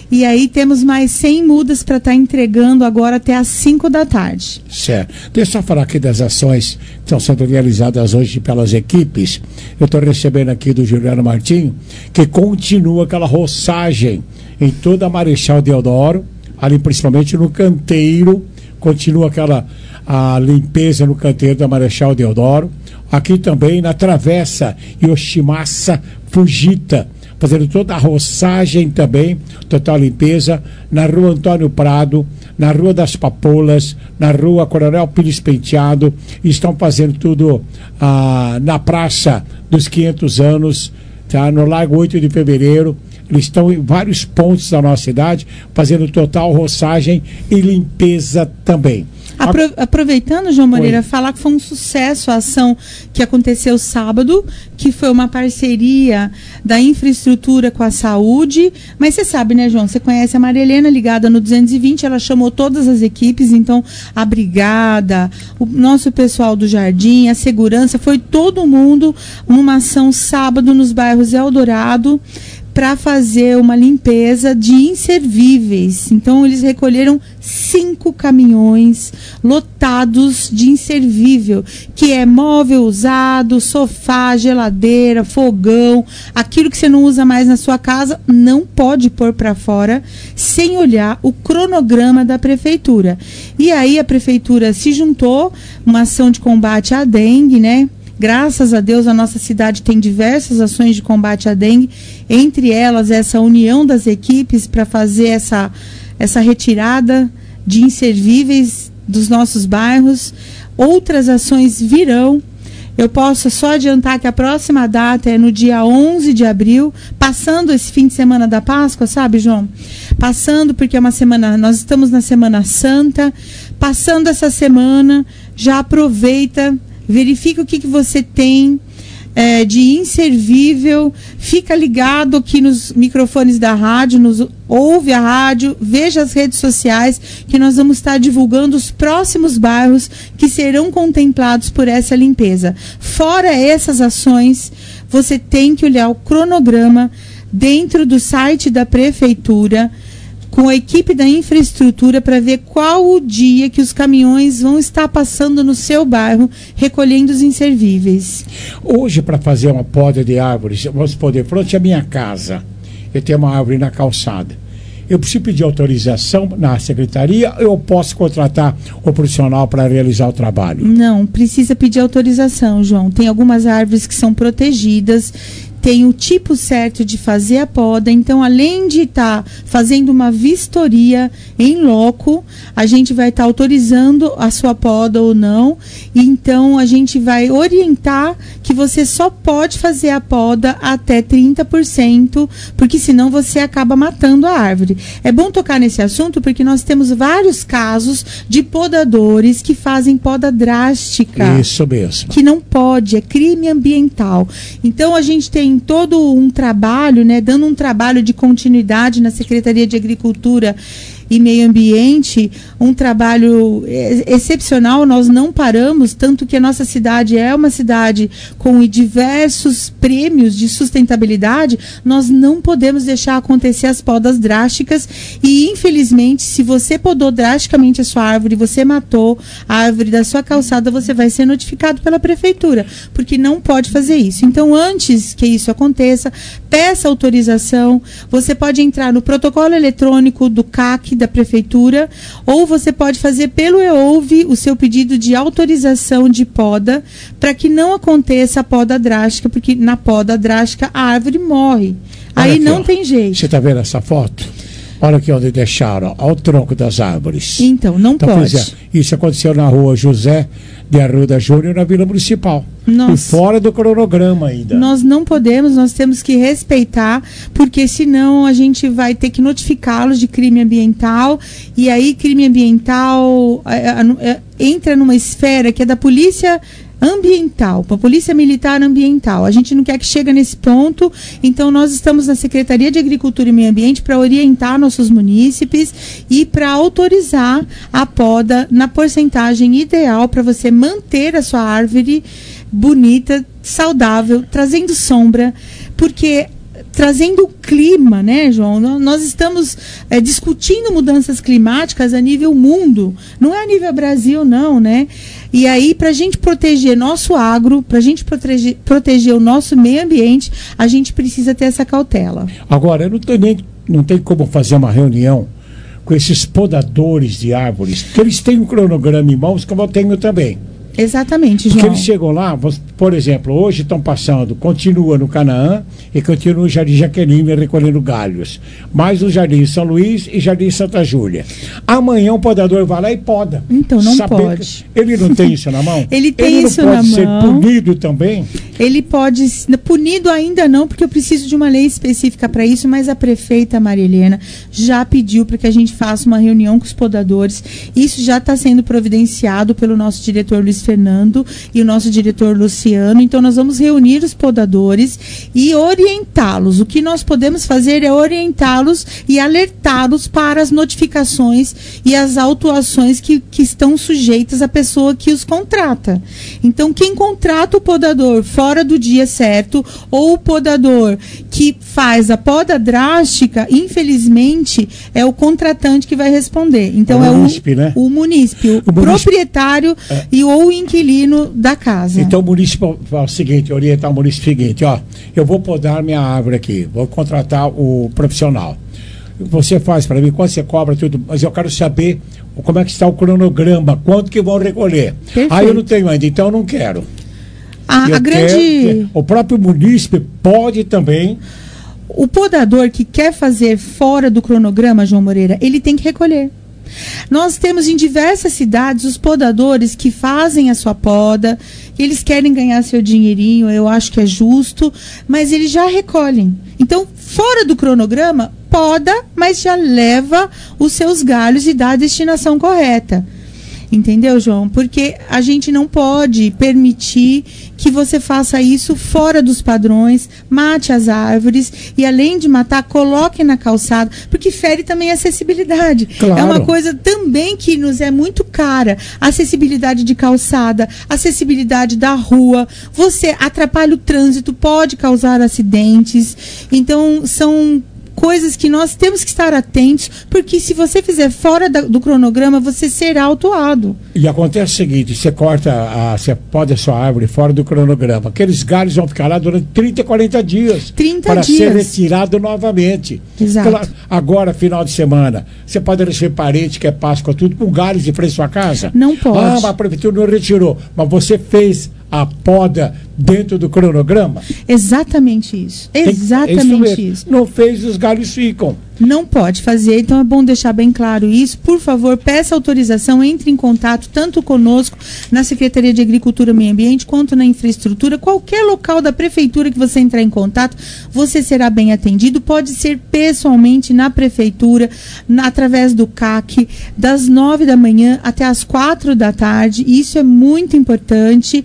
E aí temos mais cem mudas para estar tá entregando agora até às cinco da tarde. Certo. Deixa eu falar aqui das ações que estão sendo realizadas hoje pelas equipes. Eu estou recebendo aqui do Juliano Martinho que continua aquela roçagem em toda a Marechal Deodoro, ali principalmente no canteiro, continua aquela a limpeza no canteiro da Marechal Deodoro, aqui também na Travessa Yoshimasa Fujita, fazendo toda a roçagem também, total limpeza, na Rua Antônio Prado, na Rua das Papolas, na Rua Coronel Pires Penteado, estão fazendo tudo ah, na Praça dos quinhentos anos, tá? No Largo oito de Fevereiro. Eles estão em vários pontos da nossa cidade, fazendo total roçagem e limpeza também. Apro aproveitando, João Moreira, Oi. falar que foi um sucesso a ação que aconteceu sábado, que foi uma parceria da infraestrutura com a saúde. Mas você sabe, né, João? Você conhece a Maria Helena ligada no duzentos e vinte, ela chamou todas as equipes, então a brigada, o nosso pessoal do jardim, a segurança, foi todo mundo numa ação sábado nos bairros Eldorado, para fazer uma limpeza de inservíveis. Então eles recolheram cinco caminhões lotados de inservível, que é móvel usado, sofá, geladeira, fogão, aquilo que você não usa mais na sua casa, não pode pôr para fora sem olhar o cronograma da prefeitura. E aí a prefeitura se juntou, uma ação de combate à dengue, né? Graças a Deus, a nossa cidade tem diversas ações de combate à dengue, entre elas essa união das equipes para fazer essa, essa retirada de inservíveis dos nossos bairros. Outras ações virão. Eu posso só adiantar que a próxima data é no dia onze de abril, passando esse fim de semana da Páscoa, sabe, João? Passando, porque é uma semana, nós estamos na Semana Santa, passando essa semana, já aproveita, verifica o que, que você tem é, de inservível, fica ligado aqui nos microfones da rádio, nos, ouve a rádio, veja as redes sociais, que nós vamos estar divulgando os próximos bairros que serão contemplados por essa limpeza. Fora essas ações, você tem que olhar o cronograma dentro do site da prefeitura, com a equipe da infraestrutura, para ver qual o dia que os caminhões vão estar passando no seu bairro recolhendo os inservíveis. Hoje, para fazer uma poda de árvores, vamos poder, frente à minha casa, eu tenho uma árvore na calçada. Eu preciso pedir autorização na secretaria ou eu posso contratar o profissional para realizar o trabalho? Não, precisa pedir autorização, João. Tem algumas árvores que são protegidas, tem o tipo certo de fazer a poda, então além de estar tá fazendo uma vistoria em loco, a gente vai estar tá autorizando a sua poda ou não, e então a gente vai orientar que você só pode fazer a poda até trinta por cento, porque senão você acaba matando a árvore. É bom tocar nesse assunto porque nós temos vários casos de podadores que fazem poda drástica. Isso mesmo. Que não pode, é crime ambiental. Então a gente tem todo um trabalho, né, dando um trabalho de continuidade na Secretaria de Agricultura e Meio Ambiente, um trabalho excepcional. Nós não paramos, tanto que a nossa cidade é uma cidade com diversos prêmios de sustentabilidade. Nós não podemos deixar acontecer as podas drásticas e, infelizmente, se você podou drasticamente a sua árvore, você matou a árvore da sua calçada, você vai ser notificado pela prefeitura, porque não pode fazer isso. Então, antes que isso aconteça, peça autorização. Você pode entrar no protocolo eletrônico do C A C da prefeitura, ou você pode fazer pelo EOLVE o seu pedido de autorização de poda, para que não aconteça a poda drástica, porque na poda drástica a árvore morre. Olha aí aqui, não ó, tem jeito. Você está vendo essa foto? Olha aqui onde deixaram, olha o tronco das árvores. Então, não então, pode. É, isso aconteceu na rua José de Arruda Júnior, na Vila Municipal. Nossa. E fora do cronograma ainda. Nós não podemos, nós temos que respeitar, porque senão a gente vai ter que notificá-los de crime ambiental, e aí crime ambiental é, é, entra numa esfera que é da polícia ambiental, para a Polícia Militar Ambiental. A gente não quer que chegue nesse ponto, então nós estamos na Secretaria de Agricultura e Meio Ambiente para orientar nossos munícipes e para autorizar a poda na porcentagem ideal para você manter a sua árvore bonita, saudável, trazendo sombra, porque trazendo o clima, né, João? Nós estamos é, discutindo mudanças climáticas a nível mundo, não é a nível Brasil, não, né? E aí, para a gente proteger nosso agro, para a gente proteger, proteger o nosso meio ambiente, a gente precisa ter essa cautela. Agora, eu não tenho nem, não tem como fazer uma reunião com esses podadores de árvores, porque eles têm um cronograma em mãos, como eu tenho também. Exatamente, João. Porque eles chegam lá, por exemplo, hoje estão passando, continua no Canaã e continua no Jardim Jaqueline recolhendo galhos. Mais o Jardim São Luís e Jardim Santa Júlia. Amanhã o podador vai lá e poda. Então não pode. Ele não tem isso na mão? Ele tem ele isso não na pode ser mão. punido também? Ele pode, punido ainda não, porque eu preciso de uma lei específica para isso, mas a prefeita Maria Helena já pediu para que a gente faça uma reunião com os podadores. Isso já está sendo providenciado pelo nosso diretor Luiz Fernando e o nosso diretor Luciano. Então nós vamos reunir os podadores e orientá-los. O que nós podemos fazer é orientá-los e alertá-los para as notificações e as autuações que, que estão sujeitas à pessoa que os contrata. Então quem contrata o podador fora do dia certo ou o podador que faz a poda drástica, infelizmente é o contratante que vai responder. Então o é munícipe, o, né? o munícipe, o, o proprietário é. e ou inquilino da casa. Então o município fala o seguinte, orientar o município seguinte, ó, eu vou podar minha árvore aqui, vou contratar o profissional. Você faz para mim, quanto você cobra, tudo, mas eu quero saber como é que está o cronograma, quanto que vão recolher. Perfeito. Ah, eu não tenho ainda, então eu não quero. A, a grande... Quero, o próprio município pode também... O podador que quer fazer fora do cronograma, João Moreira, ele tem que recolher. Nós temos em diversas cidades os podadores que fazem a sua poda, eles querem ganhar seu dinheirinho, eu acho que é justo, mas eles já recolhem. Então, fora do cronograma, poda, mas já leva os seus galhos e dá a destinação correta. Entendeu, João? Porque a gente não pode permitir que você faça isso fora dos padrões, mate as árvores e, além de matar, coloque na calçada, porque fere também a acessibilidade. Claro. É uma coisa também que nos é muito cara. Acessibilidade de calçada, acessibilidade da rua. Você atrapalha o trânsito, pode causar acidentes. Então, são coisas que nós temos que estar atentos, porque se você fizer fora da, do cronograma, você será autuado. E acontece o seguinte, você corta, a, você poda a sua árvore fora do cronograma, aqueles galhos vão ficar lá durante trinta, quarenta dias. trinta para dias. ser retirado novamente. Exato. Claro, agora, final de semana, você pode receber parente que é Páscoa, tudo com galhos de frente à sua casa? Não pode. Ah, mas a prefeitura não retirou. Mas você fez a poda dentro do cronograma? Exatamente isso. Exatamente Tem, isso. Não fez, os galhos ficam. Não pode fazer, então é bom deixar bem claro isso. Por favor, peça autorização, entre em contato tanto conosco na Secretaria de Agricultura e Meio Ambiente quanto na infraestrutura. Qualquer local da prefeitura que você entrar em contato, você será bem atendido. Pode ser pessoalmente na prefeitura, na, através do C A C, das nove da manhã até as quatro da tarde. Isso é muito importante.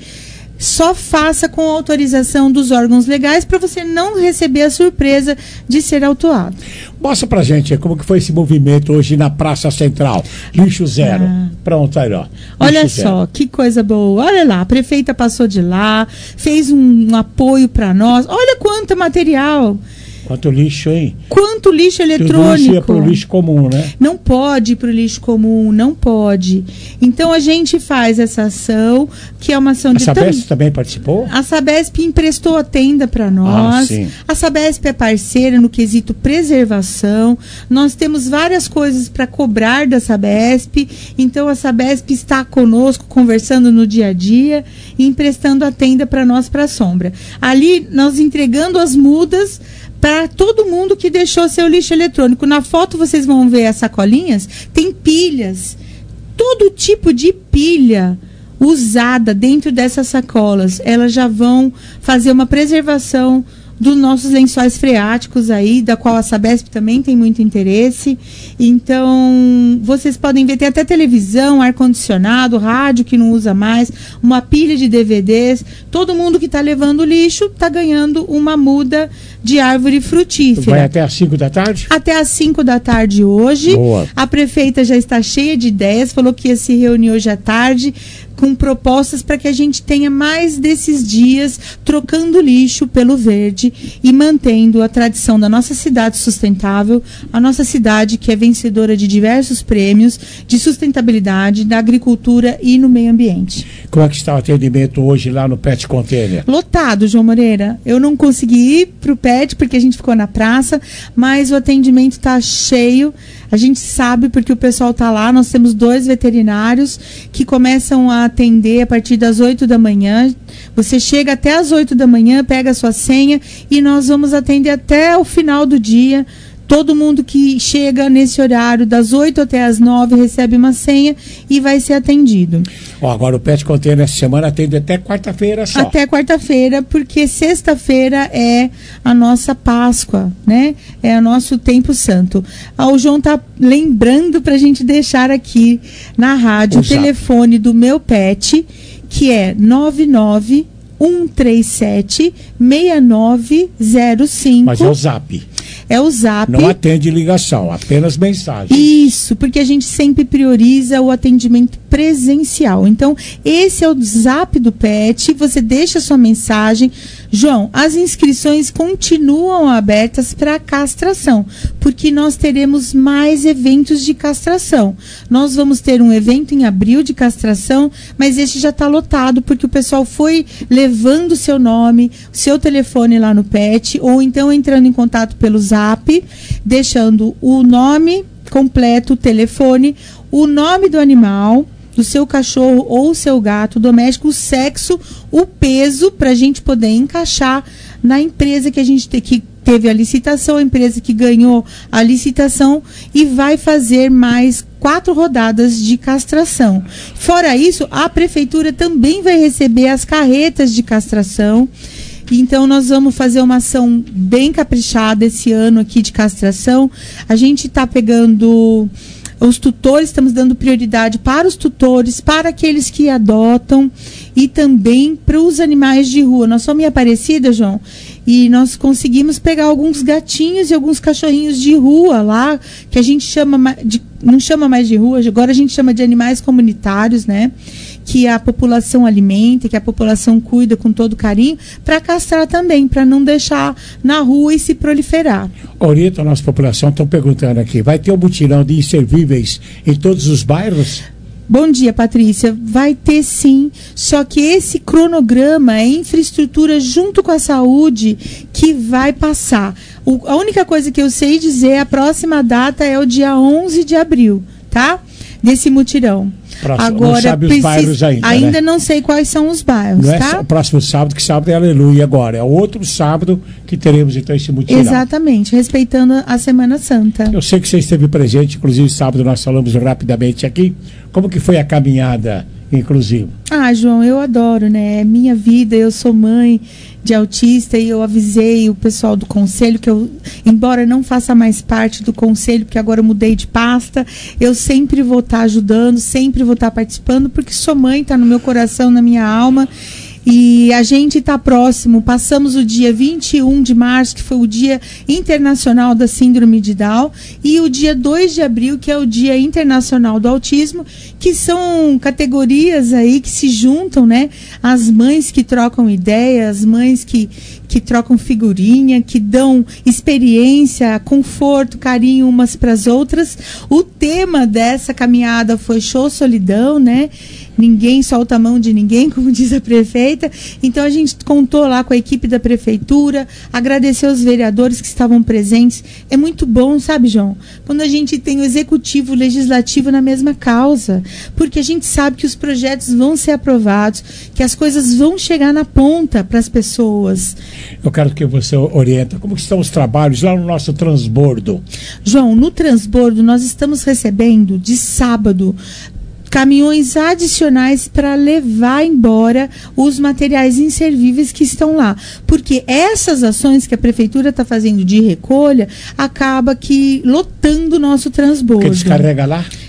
Só faça com autorização dos órgãos legais para você não receber a surpresa de ser autuado. Mostra pra gente como que foi esse movimento hoje na Praça Central. Lixo zero. Ah. Pronto, aí, ó. Olha só, zero. Que coisa boa. Olha lá, a prefeita passou de lá, fez um, um apoio para nós. Olha quanto material. Quanto lixo, hein? Quanto lixo eletrônico. Tudo isso ia para o lixo comum, né? Não pode ir para o lixo comum, não pode. Então a gente faz essa ação, que é uma ação a de... A Sabesp tam... também participou? A Sabesp emprestou a tenda para nós. Ah, sim. A Sabesp é parceira no quesito preservação. Nós temos várias coisas para cobrar da Sabesp. Então a Sabesp está conosco, conversando no dia a dia e emprestando a tenda para nós, para a sombra. Ali nós entregando as mudas para todo mundo que deixou seu lixo eletrônico. Na foto vocês vão ver as sacolinhas, tem pilhas, todo tipo de pilha usada dentro dessas sacolas. Elas já vão fazer uma preservação dos nossos lençóis freáticos aí, da qual a Sabesp também tem muito interesse. Então, vocês podem ver, tem até televisão, ar-condicionado, rádio que não usa mais, uma pilha de D V Ds. Todo mundo que está levando lixo está ganhando uma muda de árvore frutífera. Vai até às cinco da tarde? Até às cinco da tarde hoje. Boa. A prefeita já está cheia de ideias, falou que ia se reunir hoje à tarde com propostas para que a gente tenha mais desses dias trocando lixo pelo verde e mantendo a tradição da nossa cidade sustentável, a nossa cidade que é vencedora de diversos prêmios de sustentabilidade, da agricultura e no meio ambiente. Como é que está o atendimento hoje lá no Pet Container? Lotado, João Moreira. Eu não consegui ir para o Pet porque a gente ficou na praça, mas o atendimento está cheio. A gente sabe porque o pessoal está lá. Nós temos dois veterinários que começam a atender a partir das oito da manhã. Você chega até as oito da manhã, pega a sua senha e nós vamos atender até o final do dia. Todo mundo que chega nesse horário, das oito até as nove, recebe uma senha e vai ser atendido. Ó, agora o Pet Container essa semana atende até quarta-feira só. Até quarta-feira, porque sexta-feira é a nossa Páscoa, né? É o nosso tempo santo. Ah, o João tá lembrando pra gente deixar aqui na rádio o, o telefone do meu pet, que é nove nove um três sete seis nove zero cinco. Mas é o Zap. É o Zap. Não atende ligação, apenas mensagem. Isso, porque a gente sempre prioriza o atendimento presencial. Então, esse é o Zap do Pet. Você deixa sua mensagem. João, as inscrições continuam abertas para castração, porque nós teremos mais eventos de castração. Nós vamos ter um evento em abril de castração, mas esse já está lotado, porque o pessoal foi levando o seu nome, o seu telefone lá no Pet, ou então entrando em contato pelo Zap, deixando o nome completo, o telefone, o nome do animal, do seu cachorro ou seu gato doméstico, o sexo, o peso, para a gente poder encaixar na empresa que a gente te, que teve a licitação, a empresa que ganhou a licitação e vai fazer mais quatro rodadas de castração. Fora isso, a prefeitura também vai receber as carretas de castração. Então, nós vamos fazer uma ação bem caprichada esse ano aqui de castração. A gente está pegando os tutores, estamos dando prioridade para os tutores, para aqueles que adotam e também para os animais de rua. Nós somos em Aparecida, João, e nós conseguimos pegar alguns gatinhos e alguns cachorrinhos de rua lá, que a gente chama de, não chama mais de rua, agora a gente chama de animais comunitários, né? Que a população alimenta, que a população cuida com todo carinho, para castrar também, para não deixar na rua e se proliferar. Orienta a nossa população, estão perguntando aqui, vai ter um mutirão de inservíveis em todos os bairros? Bom dia, Patrícia. Vai ter sim, só que esse cronograma é infraestrutura junto com a saúde que vai passar. O, a única coisa que eu sei dizer, a próxima data é o dia onze de abril, tá? Desse mutirão. Próximo, agora, não sabe os precisa, bairros ainda, ainda né? Não sei quais são os bairros, não tá? É só o próximo sábado, que sábado é aleluia agora. É outro sábado que teremos então esse mutirão. Exatamente, respeitando a Semana Santa. Eu sei que você esteve presente, inclusive sábado nós falamos rapidamente aqui. Como que foi a caminhada, inclusive? Ah, João, eu adoro, né? É minha vida, eu sou mãe de autista e eu avisei o pessoal do conselho que eu, embora não faça mais parte do conselho, porque agora eu mudei de pasta, eu sempre vou estar ajudando, sempre vou estar participando, porque sou mãe, está no meu coração, na minha alma. E a gente está próximo, passamos o dia vinte e um de março, que foi o Dia Internacional da Síndrome de Down, e o dia dois de abril, que é o Dia Internacional do Autismo, que são categorias aí que se juntam, né? As mães que trocam ideias, as mães que, que trocam figurinha, que dão experiência, conforto, carinho umas para as outras. O tema dessa caminhada foi Show Solidão, né? Ninguém solta a mão de ninguém, como diz a prefeita. Então a gente contou lá com a equipe da prefeitura, agradecer aos vereadores que estavam presentes. É muito bom, sabe, João? Quando a gente tem o executivo e o legislativo na mesma causa, porque a gente sabe que os projetos vão ser aprovados, que as coisas vão chegar na ponta para as pessoas. Eu quero que você orienta como estão os trabalhos lá no nosso transbordo. João, no transbordo nós estamos recebendo de sábado caminhões adicionais para levar embora os materiais inservíveis que estão lá. Porque essas ações que a prefeitura está fazendo de recolha, acaba que lotando o nosso transbordo. Porque descarrega lá?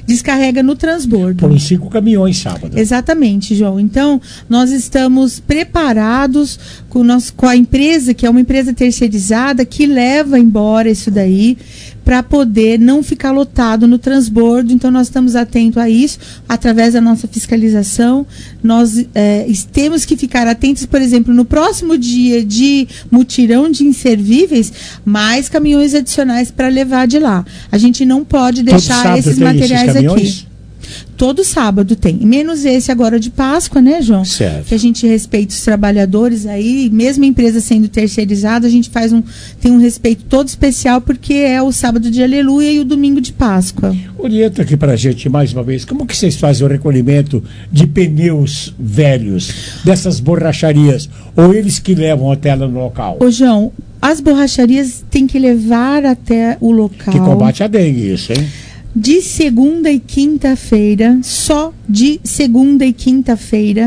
descarrega no transbordo. Foram cinco caminhões sábado. Exatamente, João. Então, nós estamos preparados com, nós, com a empresa, que é uma empresa terceirizada, que leva embora isso daí, para poder não ficar lotado no transbordo. Então, nós estamos atentos a isso, através da nossa fiscalização. Nós é, temos que ficar atentos, por exemplo, no próximo dia de mutirão de inservíveis, mais caminhões adicionais para levar de lá. A gente não pode deixar esses materiais aqui. Todo sábado tem, menos esse agora de Páscoa, né, João? Certo. Que a gente respeita os trabalhadores aí, mesmo a empresa sendo terceirizada, a gente faz um, tem um respeito todo especial, porque é o sábado de Aleluia e o domingo de Páscoa. Orienta aqui pra gente mais uma vez, como que vocês fazem o recolhimento de pneus velhos, dessas borracharias, ou eles que levam até lá no local? Ô, João, as borracharias têm que levar até o local. Que combate a dengue isso, hein? De segunda e quinta-feira, só de segunda e quinta-feira,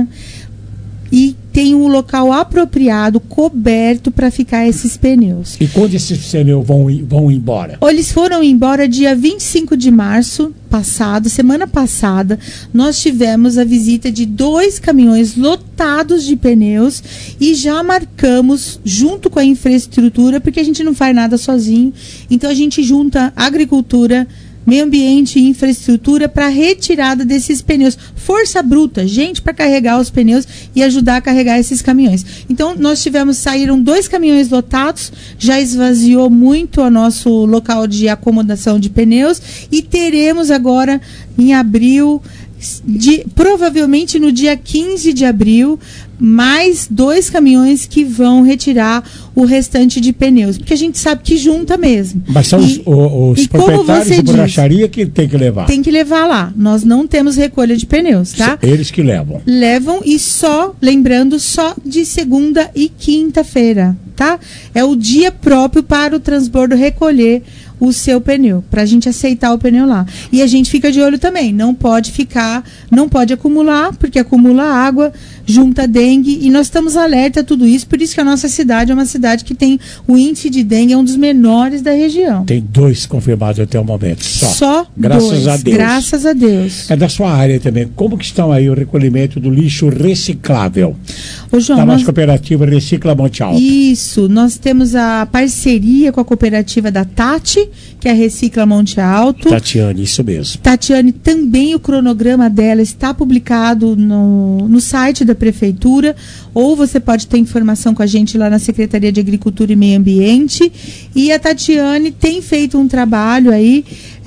e tem um local apropriado, coberto, para ficar esses pneus. E quando esses pneus vão, vão embora? Eles foram embora dia vinte e cinco de março passado, semana passada. Nós tivemos a visita de dois caminhões lotados de pneus e já marcamos, junto com a infraestrutura, porque a gente não faz nada sozinho, então a gente junta agricultura, meio ambiente e infraestrutura para retirada desses pneus. Força bruta, gente para carregar os pneus e ajudar a carregar esses caminhões. Então, nós tivemos, saíram dois caminhões lotados, já esvaziou muito o nosso local de acomodação de pneus e teremos agora, em abril, de, provavelmente no dia quinze de abril, mais dois caminhões que vão retirar o restante de pneus, porque a gente sabe que junta mesmo. Mas são e, os, os proprietários de borracharia que tem que levar. Tem que levar lá. Nós não temos recolha de pneus, tá? Eles que levam. Levam e só, lembrando, só de segunda e quinta-feira, tá? É o dia próprio para o transbordo recolher o seu pneu, para a gente aceitar o pneu lá. E a gente fica de olho também, não pode ficar, não pode acumular, porque acumula água, junta dengue, e nós estamos alerta a tudo isso, por isso que a nossa cidade é uma cidade que tem o índice de dengue, é um dos menores da região. Tem dois confirmados até o momento, só. Só Graças dois, a Deus. Graças a Deus. É da sua área também. Como que estão aí o recolhimento do lixo reciclável? Ô, João, da nossa nós... cooperativa Recicla Monte Alto. Isso, nós temos a parceria com a cooperativa da Tati, que é a Recicla Monte Alto. Tatiane, isso mesmo. Tatiane, também o cronograma dela está publicado no, no site da prefeitura, ou você pode ter informação com a gente lá na Secretaria de Agricultura e Meio Ambiente. E a Tatiane tem feito um trabalho aí,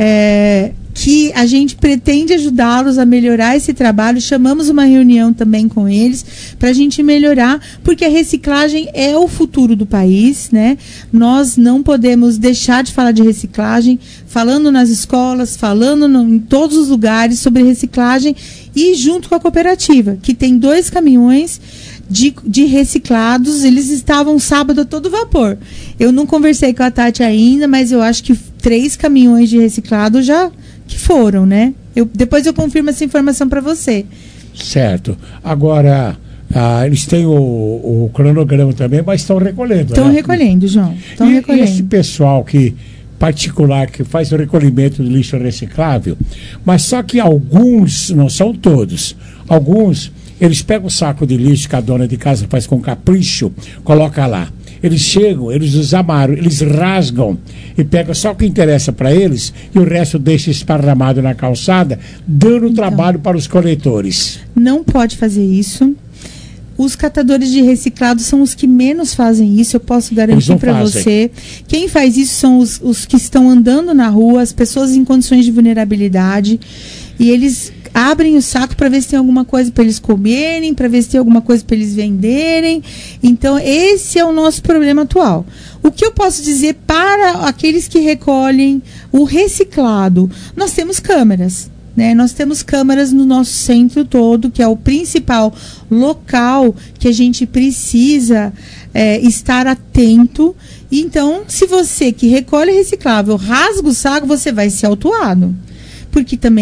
é, que a gente pretende ajudá-los a melhorar esse trabalho. Chamamos uma reunião também com eles para a gente melhorar, porque a reciclagem é o futuro do país, né? Nós não podemos deixar de falar de reciclagem, falando nas escolas, falando no, em todos os lugares sobre reciclagem, e junto com a cooperativa, que tem dois caminhões de, de reciclados. Eles estavam sábado a todo vapor. Eu não conversei com a Tati ainda, mas eu acho que três caminhões de reciclado já que foram, né? Eu, depois eu confirmo essa informação para você. Certo. Agora, ah, eles têm o, o cronograma também, mas estão recolhendo. Estão né? recolhendo, João. Estão E recolhendo. esse pessoal que particular que faz o recolhimento do lixo reciclável, mas só que alguns, não são todos, alguns, eles pegam o saco de lixo que a dona de casa faz com capricho, coloca lá. Eles chegam, eles os amaram, eles rasgam e pegam só o que interessa para eles e o resto deixa esparramado na calçada, dando então trabalho para os coletores. Não pode fazer isso. Os catadores de reciclado são os que menos fazem isso, eu posso garantir para você. Quem faz isso são os, os que estão andando na rua, as pessoas em condições de vulnerabilidade, e eles abrem o saco para ver se tem alguma coisa para eles comerem, para ver se tem alguma coisa para eles venderem. Então, esse é o nosso problema atual. O que eu posso dizer para aqueles que recolhem o reciclado? Nós temos câmeras. Né? Nós temos câmeras no nosso centro todo, que é o principal local que a gente precisa é, estar atento. Então, se você que recolhe reciclável rasga o saco, você vai ser autuado. Porque também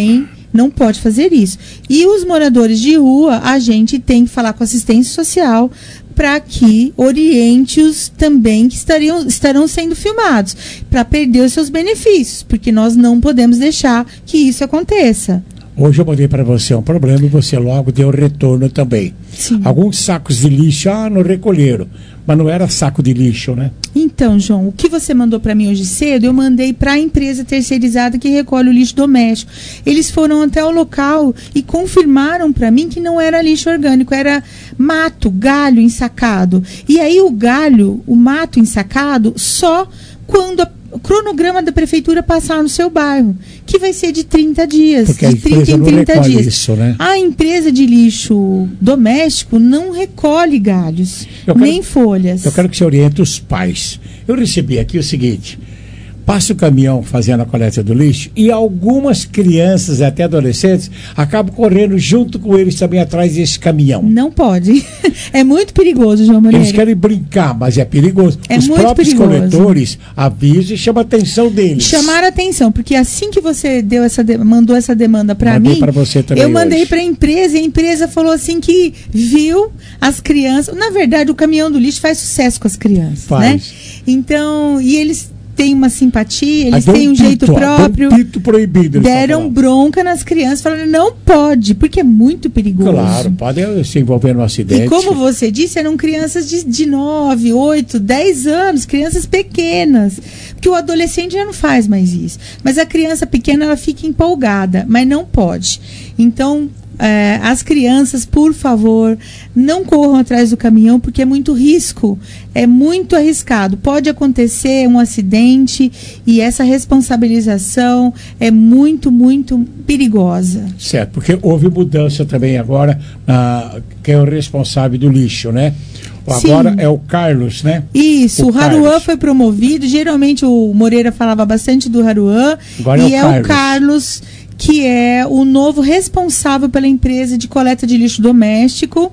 Não pode fazer isso. E os moradores de rua, a gente tem que falar com assistência social para que oriente-os também que estariam, estarão sendo filmados, para perder os seus benefícios, porque nós não podemos deixar que isso aconteça. Hoje eu mandei para você um problema e você logo deu retorno também. Sim. Alguns sacos de lixo, ah, não recolheram. Mas não era saco de lixo, né? Então, João, o que você mandou para mim hoje cedo, eu mandei para a empresa terceirizada que recolhe o lixo doméstico. Eles foram até o local e confirmaram para mim que não era lixo orgânico, era mato, galho ensacado. E aí o galho, o mato ensacado, só quando a o cronograma da prefeitura passar no seu bairro, que vai ser de trinta dias. Porque a de trinta empresa em não trinta recolhe dias. isso, né? A empresa de lixo doméstico não recolhe galhos, Eu quero- nem folhas. Eu quero que você oriente os pais. Eu recebi aqui o seguinte: passa o caminhão fazendo a coleta do lixo e algumas crianças, até adolescentes, acabam correndo junto com eles também atrás desse caminhão. Não pode. É muito perigoso, João Moreira. Eles querem brincar, mas é perigoso. É Os muito próprios perigoso. coletores avisam e chamam a atenção deles. Chamaram a atenção, porque assim que você deu essa de- mandou essa demanda para Mandei mim, pra você também eu mandei hoje. para a empresa e a empresa falou assim que viu as crianças. Na verdade, o caminhão do lixo faz sucesso com as crianças, Faz. né? Então, e eles têm uma simpatia, eles Ah, deu têm um pito, jeito ó, deu próprio. um pito proibido. eles Deram estão bronca nas crianças, falaram não pode, porque é muito perigoso. falando. Claro, pode se envolver num acidente. E como você disse, eram crianças de, de nove, oito, dez anos, crianças pequenas. Porque o adolescente já não faz mais isso. Mas a criança pequena, ela fica empolgada, mas não pode. Então, eh, as crianças, por favor, não corram atrás do caminhão, porque é muito risco. É muito arriscado. Pode acontecer um acidente e essa responsabilização é muito, muito perigosa. Certo, porque houve mudança também agora, ah, quem é o responsável do lixo, né? Agora Sim. é o Carlos, né? Isso, o, O Haruan Carlos. foi promovido. Geralmente o Moreira falava bastante do Haruan. Agora é e o é Carlos. o Carlos, que é o novo responsável pela empresa de coleta de lixo doméstico.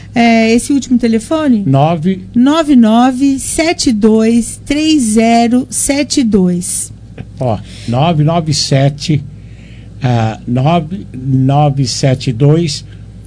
É, esse último telefone? nove nove nove sete dois três zero sete dois. Ó, nove nove sete ah, nove nove sete dois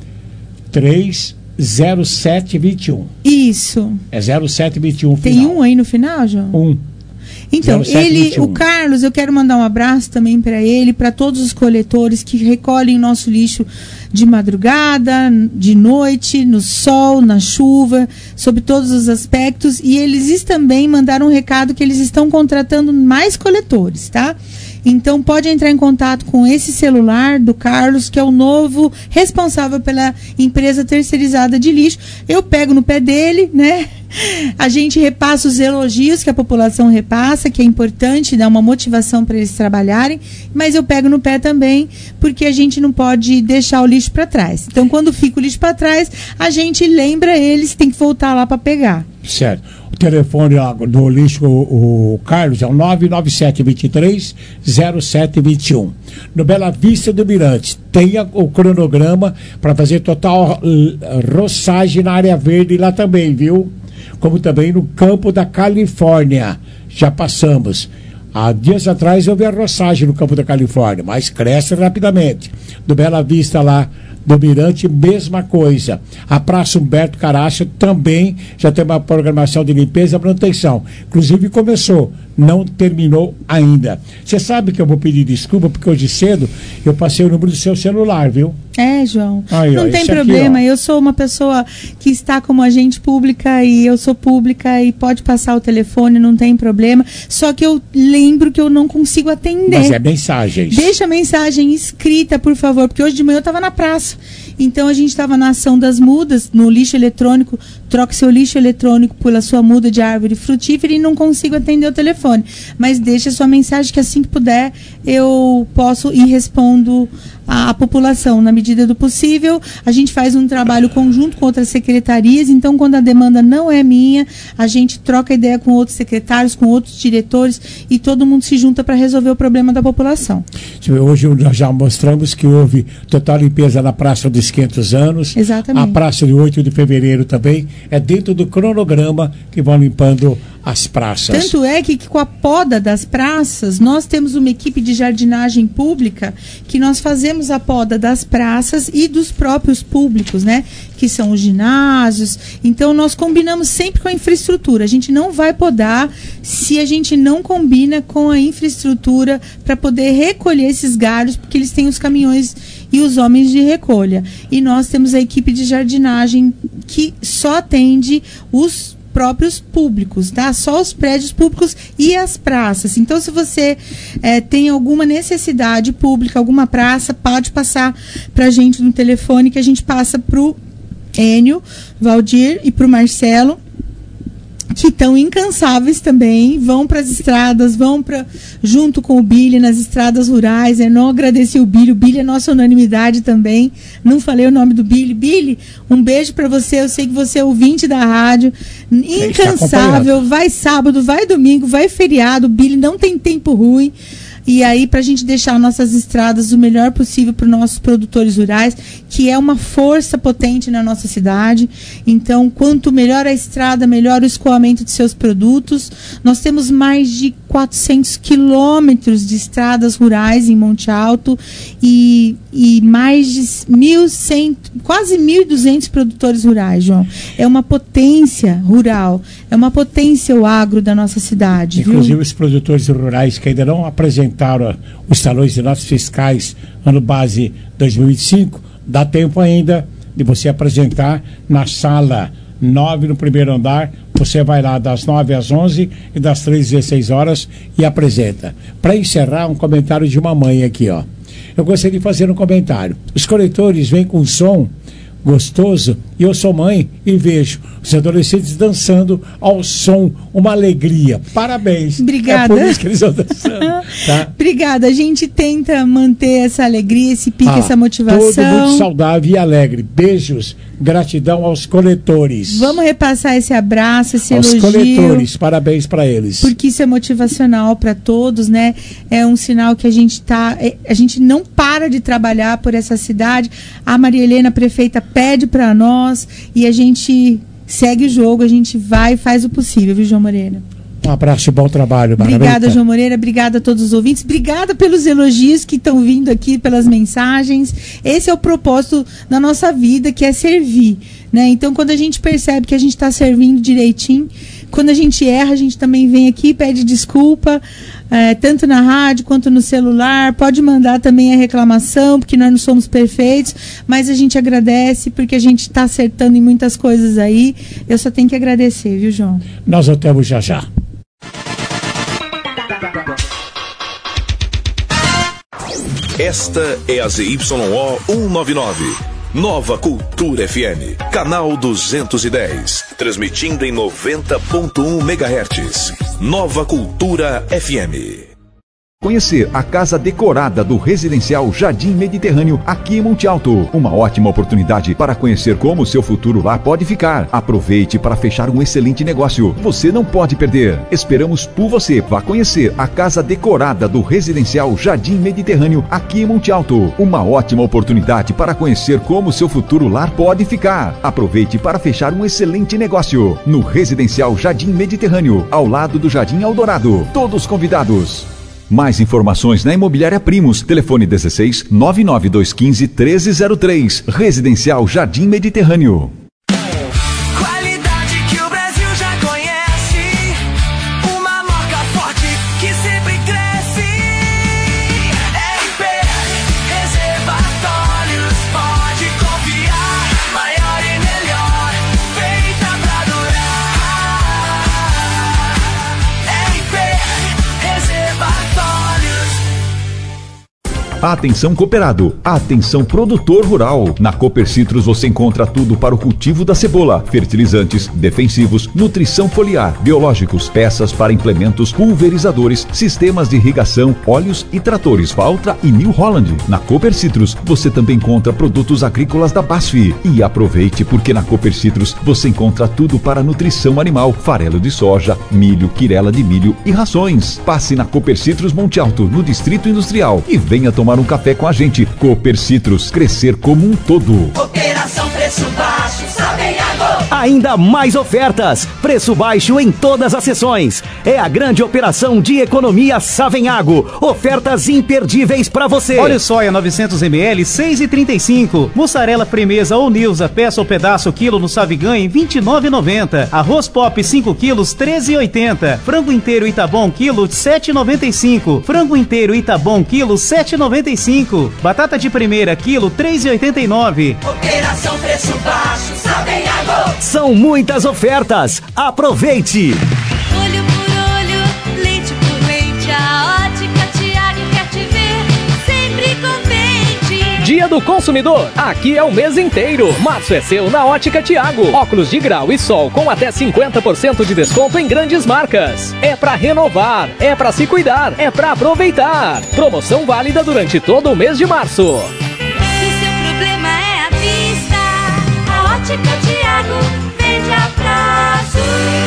três zero sete dois um. Isso. É zero sete dois um Tem final. um aí no final, João? Um. Então, zero sete ele, vinte e um. o Carlos, eu quero mandar um abraço também para ele, para todos os coletores que recolhem nosso lixo de madrugada, de noite, no sol, na chuva, sobre todos os aspectos. E eles também mandaram um recado que eles estão contratando mais coletores, tá? Então pode entrar em contato com esse celular do Carlos, que é o novo responsável pela empresa terceirizada de lixo. Eu pego no pé dele, né? A gente repassa os elogios que a população repassa, que é importante, dar uma motivação para eles trabalharem, mas eu pego no pé também, porque a gente não pode deixar o lixo para trás. Então, quando fica o lixo para trás, a gente lembra eles, tem que voltar lá para pegar. Certo. O telefone ó, do lixo, o, o Carlos, é o nove nove sete dois três zero sete dois um. No Bela Vista do Mirante, tenha o cronograma para fazer total uh, roçagem na área verde lá também, viu? Como também no campo da Califórnia. Já passamos. Há dias atrás houve a roçagem no campo da Califórnia, mas cresce rapidamente. Do Bela Vista lá do Mirante, mesma coisa. A Praça Humberto Caracha também já tem uma programação de limpeza e manutenção. Inclusive começou, não terminou ainda. Você sabe que eu vou pedir desculpa, porque hoje cedo eu passei o número do seu celular, viu? É, João. Aí, ó, não tem esse aqui, problema. ó. Eu sou uma pessoa que está como agente pública e eu sou pública e pode passar o telefone, não tem problema. Só que eu lembro que eu não consigo atender. Mas é mensagens. Deixa a mensagem escrita, por favor, porque hoje de manhã eu estava na praça. Então a gente estava na ação das mudas, no lixo eletrônico. Troque seu lixo eletrônico pela sua muda de árvore frutífera e não consigo atender o telefone. Mas deixa a sua mensagem que assim que puder eu posso e respondo a, a população na medida do possível. A gente faz um trabalho conjunto com outras secretarias, então quando a demanda não é minha, a gente troca ideia com outros secretários, com outros diretores e todo mundo se junta para resolver o problema da população. Hoje nós já mostramos que houve total limpeza na Praça dos quinhentos anos. Exatamente. A Praça de oito de fevereiro também. É dentro do cronograma que vão limpando as praças. Tanto é que, que com a poda das praças, nós temos uma equipe de jardinagem pública que nós fazemos a poda das praças e dos próprios públicos, né? Que são os ginásios. Então, nós combinamos sempre com a infraestrutura. A gente não vai podar se a gente não combina com a infraestrutura para poder recolher esses galhos, porque eles têm os caminhões e os homens de recolha. E nós temos a equipe de jardinagem que só atende os próprios públicos, tá? Só os prédios públicos e as praças. Então, se você é, tem alguma necessidade pública, alguma praça, pode passar para a gente no telefone, que a gente passa para o Enio, Valdir e para o Marcelo, que estão incansáveis também, vão para as estradas, vão para junto com o Billy nas estradas rurais. Eu não agradeci o Billy, o Billy é nossa unanimidade também, não falei o nome do Billy. Billy, um beijo para você, eu sei que você é ouvinte da rádio, incansável, vai sábado, vai domingo, vai feriado, o Billy não tem tempo ruim. E aí, para a gente deixar nossas estradas o melhor possível para os nossos produtores rurais, que é uma força potente na nossa cidade. Então, quanto melhor a estrada, melhor o escoamento de seus produtos. Nós temos mais de quatrocentos quilômetros de estradas rurais em Monte Alto e, e mais de mil e cem, quase mil e duzentos produtores rurais, João. É uma potência rural, é uma potência o agro da nossa cidade. Inclusive, viu? Os produtores rurais que ainda não apresentaram os talões de notas fiscais ano base dois mil e vinte e cinco, dá tempo ainda de você apresentar na sala nove, no primeiro andar. Você vai lá das nove às onze e das três às dezesseis horas e apresenta. Para encerrar, um comentário de uma mãe aqui, ó. Eu gostaria de fazer um comentário. Os coletores vêm com som gostoso e eu sou mãe e vejo os adolescentes dançando ao som, uma alegria. Parabéns. Obrigada. É por isso que eles estão dançando. Tá? Obrigada. A gente tenta manter essa alegria, esse pique, Ah, essa motivação. Todo muito saudável e alegre. Beijos, gratidão aos coletores. Vamos repassar esse abraço, esse aos elogio. coletores, parabéns para eles. Porque isso é motivacional para todos, né? É um sinal que a gente tá, é, a gente não para de trabalhar por essa cidade. A Maria Helena, prefeita, pede para nós e a gente segue o jogo, a gente vai e faz o possível, viu, João Moreira? Um abraço e bom trabalho. Obrigada, Margarita. João Moreira. Obrigada a todos os ouvintes. Obrigada pelos elogios que estão vindo aqui, pelas mensagens. Esse é o propósito da nossa vida, que é servir, né? Então, quando a gente percebe que a gente está servindo direitinho, quando a gente erra, a gente também vem aqui e pede desculpa, é, tanto na rádio quanto no celular. Pode mandar também a reclamação, porque nós não somos perfeitos, mas a gente agradece porque a gente está acertando em muitas coisas aí. Eu só tenho que agradecer, viu, João? Nós voltamos já já. Esta é a Z Y O cento e noventa e nove. Nova Cultura F M, canal duzentos e dez, transmitindo em noventa ponto um megahertz. Nova Cultura F M. Conhecer a casa decorada do residencial Jardim Mediterrâneo aqui em Monte Alto. Uma ótima oportunidade para conhecer como o seu futuro lá pode ficar. Aproveite para fechar um excelente negócio. Você não pode perder. Esperamos por você. Vá conhecer a casa decorada do residencial Jardim Mediterrâneo aqui em Monte Alto. Uma ótima oportunidade para conhecer como o seu futuro lar pode ficar. Aproveite para fechar um excelente negócio no residencial Jardim Mediterrâneo, ao lado do Jardim Eldorado. Todos convidados. Mais informações na Imobiliária Primos. Telefone dezesseis, nove nove dois um cinco, um três zero três. Residencial Jardim Mediterrâneo. Qualidade que o Brasil já conhece. Uma marca forte que sempre cresce. R P Reservatórios, pode confiar. Maior e melhor, feita pra durar. R P Reservatórios. Atenção cooperado, atenção produtor rural. Na Cooper Citrus você encontra tudo para o cultivo da cebola: fertilizantes, defensivos, nutrição foliar, biológicos, peças para implementos, pulverizadores, sistemas de irrigação, óleos e tratores Valtra e New Holland. Na Cooper Citrus você também encontra produtos agrícolas da B A S F. E aproveite, porque na Cooper Citrus você encontra tudo para nutrição animal: farelo de soja, milho, quirela de milho e rações. Passe na Cooper Citrus Monte Alto, no Distrito Industrial, e venha tomar um café com a gente. Cooper Citrus, crescer como um todo. Operação Preço Baixo, Savenhago. ainda mais ofertas, preço baixo em todas as seções. É a grande operação de economia Savenhago. Ofertas imperdíveis para você. Óleo soia novecentos mililitros, seis reais e trinta e cinco centavos. Mussarela Fremeza ou Nilza, peça ou pedaço quilo no Saviganha, vinte e nove reais e noventa centavos. Arroz Pop cinco quilos, treze reais e oitenta centavos. Frango inteiro Itabom quilo, sete reais e noventa e cinco centavos. Frango inteiro Itabom quilo, sete reais e noventa e cinco centavos. Batata de primeira quilo, três reais e oitenta e nove centavos. Operação Preço Baixo, Savenhago. São muitas ofertas. Aproveite! Olho por olho, leite por leite, a Ótica Tiago quer te ver sempre contente. Dia do Consumidor, aqui é o mês inteiro. Março é seu na Ótica Tiago. Óculos de grau e sol com até cinquenta por cento de desconto em grandes marcas. É pra renovar, é pra se cuidar, é pra aproveitar. Promoção válida durante todo o mês de março. Se seu problema é a vista, a Ótica Tiago vende a prazo.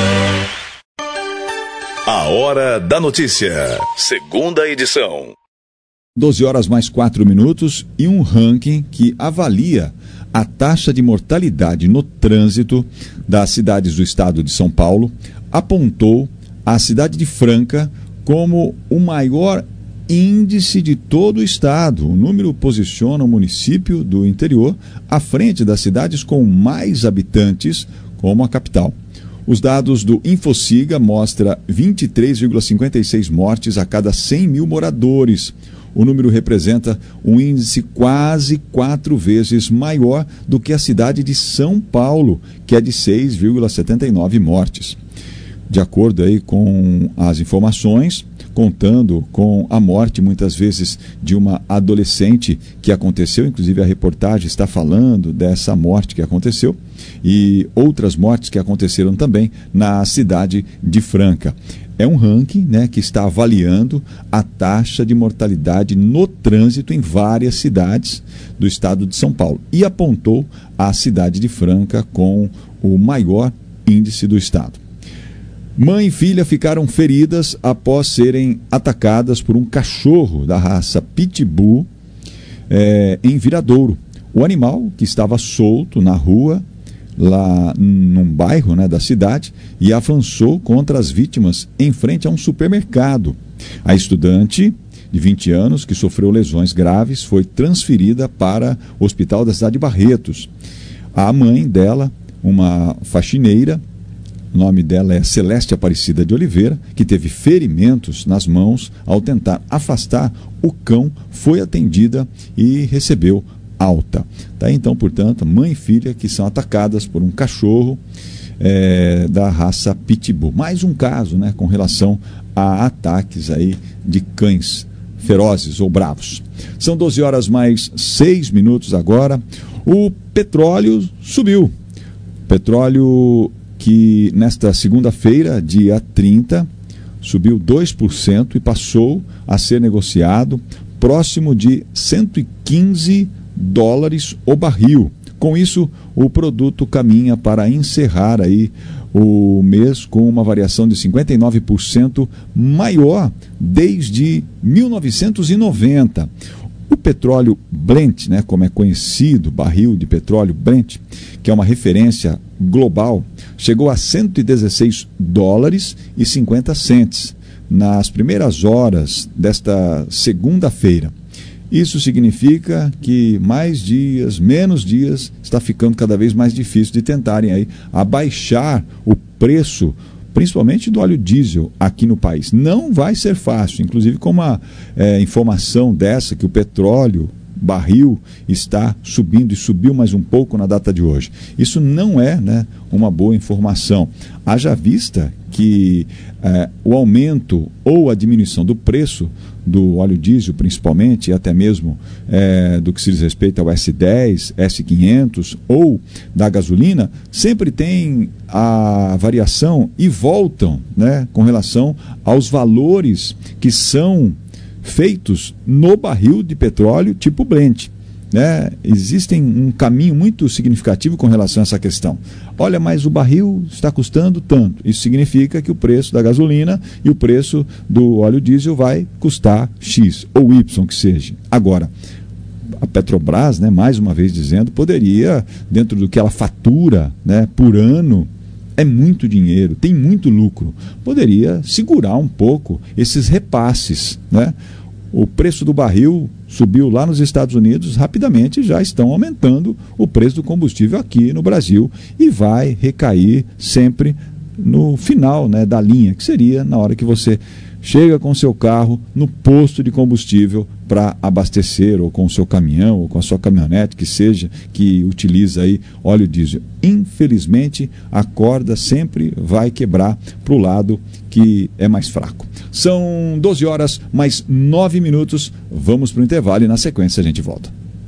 A Hora da Notícia, segunda edição. doze horas mais quatro minutos e um ranking que avalia a taxa de mortalidade no trânsito das cidades do estado de São Paulo apontou a cidade de Franca como o maior índice de todo o estado. O número posiciona o município do interior à frente das cidades com mais habitantes, como a capital. Os dados do Infociga mostram vinte e três vírgula cinquenta e seis mortes a cada cem mil moradores. O número representa um índice quase quatro vezes maior do que a cidade de São Paulo, que é de seis vírgula setenta e nove mortes. De acordo aí com as informações, contando com a morte, muitas vezes, de uma adolescente que aconteceu, inclusive a reportagem está falando dessa morte que aconteceu, e outras mortes que aconteceram também na cidade de Franca. É um ranking, né, que está avaliando a taxa de mortalidade no trânsito em várias cidades do estado de São Paulo e apontou a cidade de Franca com o maior índice do estado. Mãe e filha ficaram feridas após serem atacadas por um cachorro da raça Pitbull é, em Viradouro. O animal, que estava solto na rua, lá num bairro, né, da cidade, e avançou contra as vítimas em frente a um supermercado. A estudante de vinte anos, que sofreu lesões graves, foi transferida para o hospital da cidade de Barretos. A mãe dela, uma faxineira, o nome dela é Celeste Aparecida de Oliveira, que teve ferimentos nas mãos ao tentar afastar o cão, foi atendida e recebeu alta. Tá? Então, portanto, mãe e filha que são atacadas por um cachorro é, da raça Pitbull. Mais um caso, né, com relação a ataques aí de cães ferozes ou bravos. São doze horas mais seis minutos agora. O petróleo subiu. Petróleo que nesta segunda-feira, dia trinta, subiu dois por cento e passou a ser negociado próximo de cento e quinze dólares o barril. Com isso, o produto caminha para encerrar aí o mês com uma variação de cinquenta e nove por cento maior desde mil novecentos e noventa. O petróleo Brent, né, como é conhecido, barril de petróleo Brent, que é uma referência global, chegou a cento e dezesseis dólares e cinquenta centes nas primeiras horas desta segunda-feira. Isso significa que mais dias, menos dias, está ficando cada vez mais difícil de tentarem aí abaixar o preço, principalmente do óleo diesel aqui no país. Não vai ser fácil, inclusive com uma é, informação dessa, que o petróleo barril está subindo e subiu mais um pouco na data de hoje. Isso não é, né, uma boa informação. Haja vista que é, o aumento ou a diminuição do preço do óleo diesel, principalmente, e até mesmo é, do que se diz respeito ao S dez, S quinhentos ou da gasolina, sempre tem a variação e voltam, né, com relação aos valores que são feitos no barril de petróleo tipo Brent. Né? Existem um caminho muito significativo com relação a essa questão. Olha, mas o barril está custando tanto. Isso significa que o preço da gasolina e o preço do óleo diesel vai custar X ou Y que seja. Agora, a Petrobras, né, mais uma vez dizendo, poderia, dentro do que ela fatura, né, por ano, é muito dinheiro, tem muito lucro, poderia segurar um pouco esses repasses, né? O preço do barril subiu lá nos Estados Unidos, rapidamente já estão aumentando o preço do combustível aqui no Brasil e vai recair sempre no final, né, da linha, que seria na hora que você chega com o seu carro no posto de combustível para abastecer, ou com o seu caminhão, ou com a sua caminhonete, que seja, que utiliza aí óleo diesel. Infelizmente, a corda sempre vai quebrar para o lado que é mais fraco. São doze horas, mais nove minutos. Vamos para o intervalo e na sequência a gente volta.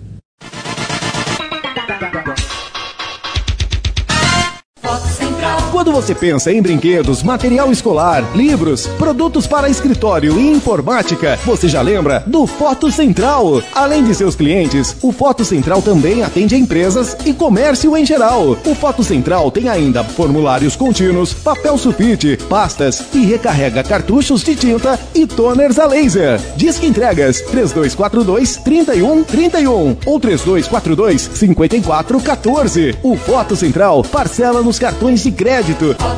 Quando você pensa em brinquedos, material escolar, livros, produtos para escritório e informática, você já lembra do Foto Central. Além de seus clientes, o Foto Central também atende a empresas e comércio em geral. O Foto Central tem ainda formulários contínuos, papel sulfite, pastas e recarrega cartuchos de tinta e toners a laser. Disque entregas três dois quatro dois, três um três um ou três dois quatro dois, cinco quatro um quatro. O Foto Central parcela nos cartões de crédito.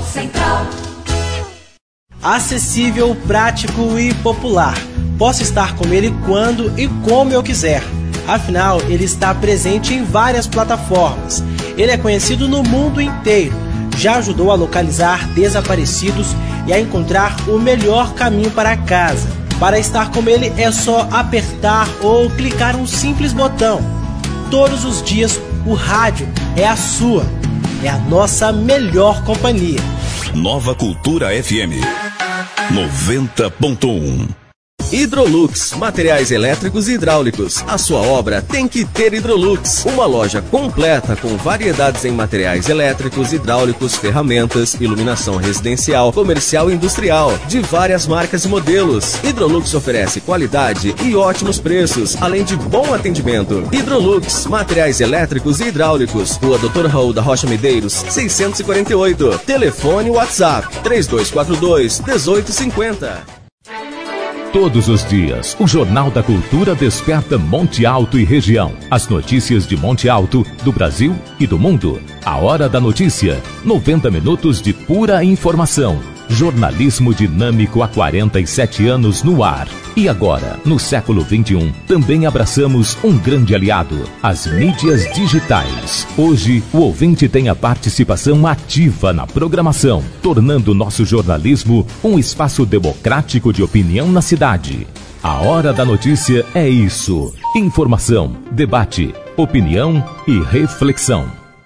Acessível, prático e popular. Posso estar com ele quando e como eu quiser. Afinal, ele está presente em várias plataformas. Ele é conhecido no mundo inteiro. Já ajudou a localizar desaparecidos e a encontrar o melhor caminho para casa. Para estar com ele é só apertar ou clicar um simples botão. Todos os dias o rádio é a sua. É a nossa melhor companhia. Nova Cultura F M noventa ponto um. Hidrolux, materiais elétricos e hidráulicos. A sua obra tem que ter Hidrolux. Uma loja completa com variedades em materiais elétricos, hidráulicos, ferramentas, iluminação residencial, comercial e industrial, de várias marcas e modelos. Hidrolux oferece qualidade e ótimos preços, além de bom atendimento. Hidrolux, materiais elétricos e hidráulicos. Rua doutor Raul da Rocha Medeiros, seiscentos e quarenta e oito. Telefone WhatsApp três dois quatro dois, um oito cinco zero. Todos os dias, o Jornal da Cultura desperta Monte Alto e região. As notícias de Monte Alto, do Brasil e do mundo. A Hora da Notícia. noventa minutos de pura informação. Jornalismo dinâmico há quarenta e sete anos no ar. E agora, no século vinte e um, também abraçamos um grande aliado, as mídias digitais. Hoje, o ouvinte tem a participação ativa na programação, tornando nosso jornalismo um espaço democrático de opinião na cidade. A Hora da Notícia é isso. Informação, debate, opinião e reflexão.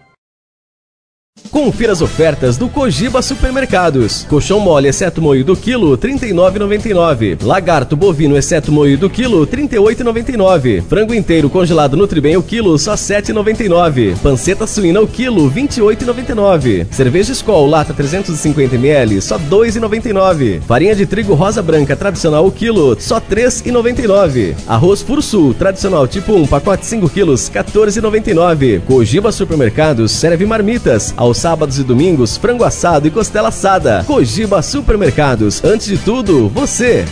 Confira as ofertas do Cogiba Supermercados. Colchão mole exceto moído quilo, trinta e nove reais e noventa e nove centavos. Lagarto bovino exceto moído quilo, trinta e oito reais e noventa e nove centavos. Frango inteiro congelado Nutribem o quilo, só sete reais e noventa e nove centavos. Panceta suína o quilo, vinte e oito reais e noventa e nove centavos. Cerveja Skol lata trezentos e cinquenta mililitros, só dois reais e noventa e nove centavos. Farinha de trigo rosa branca tradicional o quilo, só três reais e noventa e nove centavos. Arroz Puro Sul tradicional tipo um, pacote cinco quilos, quatorze reais e noventa e nove centavos. Cogiba Supermercados serve marmitas. Aos sábados e domingos, frango assado e costela assada. Cogiba Supermercados, antes de tudo, você.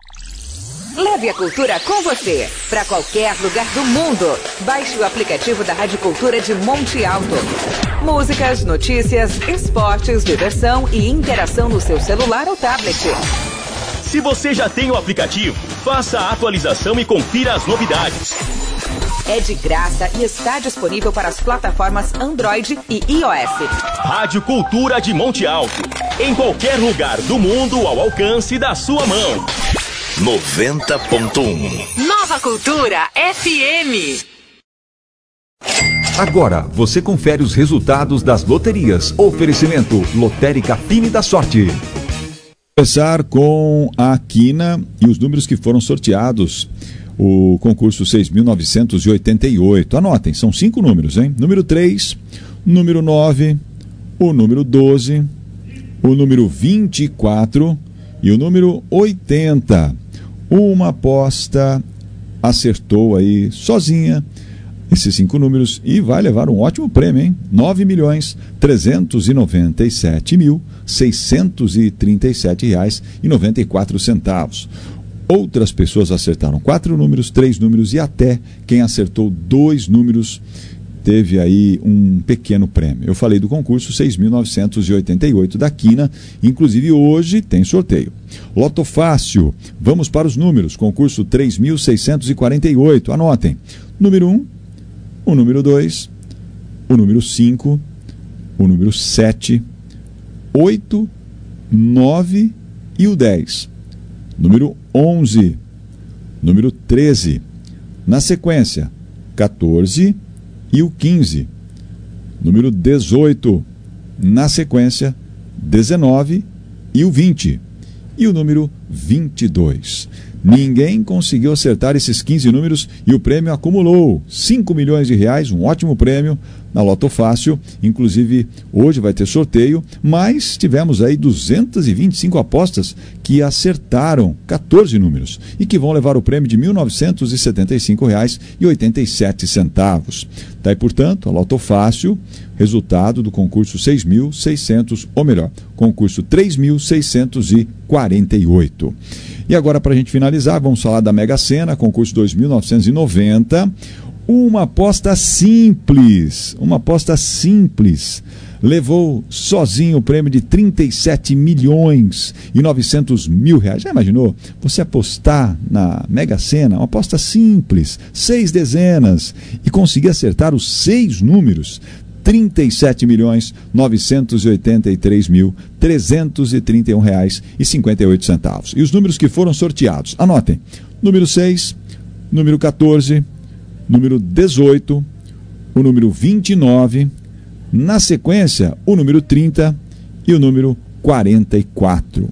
Leve a cultura com você, para qualquer lugar do mundo. Baixe o aplicativo da Rádio Cultura de Monte Alto. Músicas, notícias, esportes, diversão e interação no seu celular ou tablet. Se você já tem o aplicativo, faça a atualização e confira as novidades. É de graça e está disponível para as plataformas Android e iOS. Rádio Cultura de Monte Alto. Em qualquer lugar do mundo ao alcance da sua mão. noventa ponto um. Nova Cultura F M. Agora você confere os resultados das loterias. Oferecimento Lotérica Fine da Sorte. Começar com a quina e os números que foram sorteados. O concurso seis mil novecentos e oitenta e oito. Anotem, são cinco números, hein? Número três, número nove, o número doze, o número vinte e quatro e o número oitenta. Uma aposta acertou aí sozinha esses cinco números e vai levar um ótimo prêmio, hein? nove milhões trezentos e noventa e sete mil seiscentos e trinta e sete reais e noventa e quatro centavos. Outras pessoas acertaram quatro números, três números e até quem acertou dois números teve aí um pequeno prêmio. Eu falei do concurso seis mil novecentos e oitenta e oito da Quina, inclusive hoje tem sorteio. Loto Fácil, vamos para os números, concurso três mil seiscentos e quarenta e oito, anotem. Número um, o número dois, o número cinco, o número sete, oito, nove e o dez. Número onze, número treze, na sequência, quatorze e o quinze. Número dezoito, na sequência, dezenove e o vinte. E o número vinte e dois. Ninguém conseguiu acertar esses quinze números e o prêmio acumulou cinco milhões de reais, um ótimo prêmio na Loto Fácil. Inclusive, hoje vai ter sorteio, mas tivemos aí duzentas e vinte e cinco apostas que acertaram quatorze números e que vão levar o prêmio de mil novecentos e setenta e cinco reais e oitenta e sete centavos. Daí, portanto, a Loto Fácil, resultado do concurso seis mil e seiscentos, ou melhor, concurso três mil seiscentos e quarenta e oito. E agora, para a gente finalizar, vamos falar da Mega Sena, concurso dois mil novecentos e noventa. Uma aposta simples, uma aposta simples. Levou sozinho o prêmio de trinta e sete milhões e novecentos mil reais. Já imaginou? Você apostar na Mega Sena, uma aposta simples, seis dezenas, e conseguir acertar os seis números. trinta e sete milhões novecentos e oitenta e três mil trezentos e trinta e um reais e cinquenta e oito centavos. E os números que foram sorteados, anotem: número seis, número quatorze, número dezoito, o número vinte e nove, na sequência o número trinta e o número quarenta e quatro.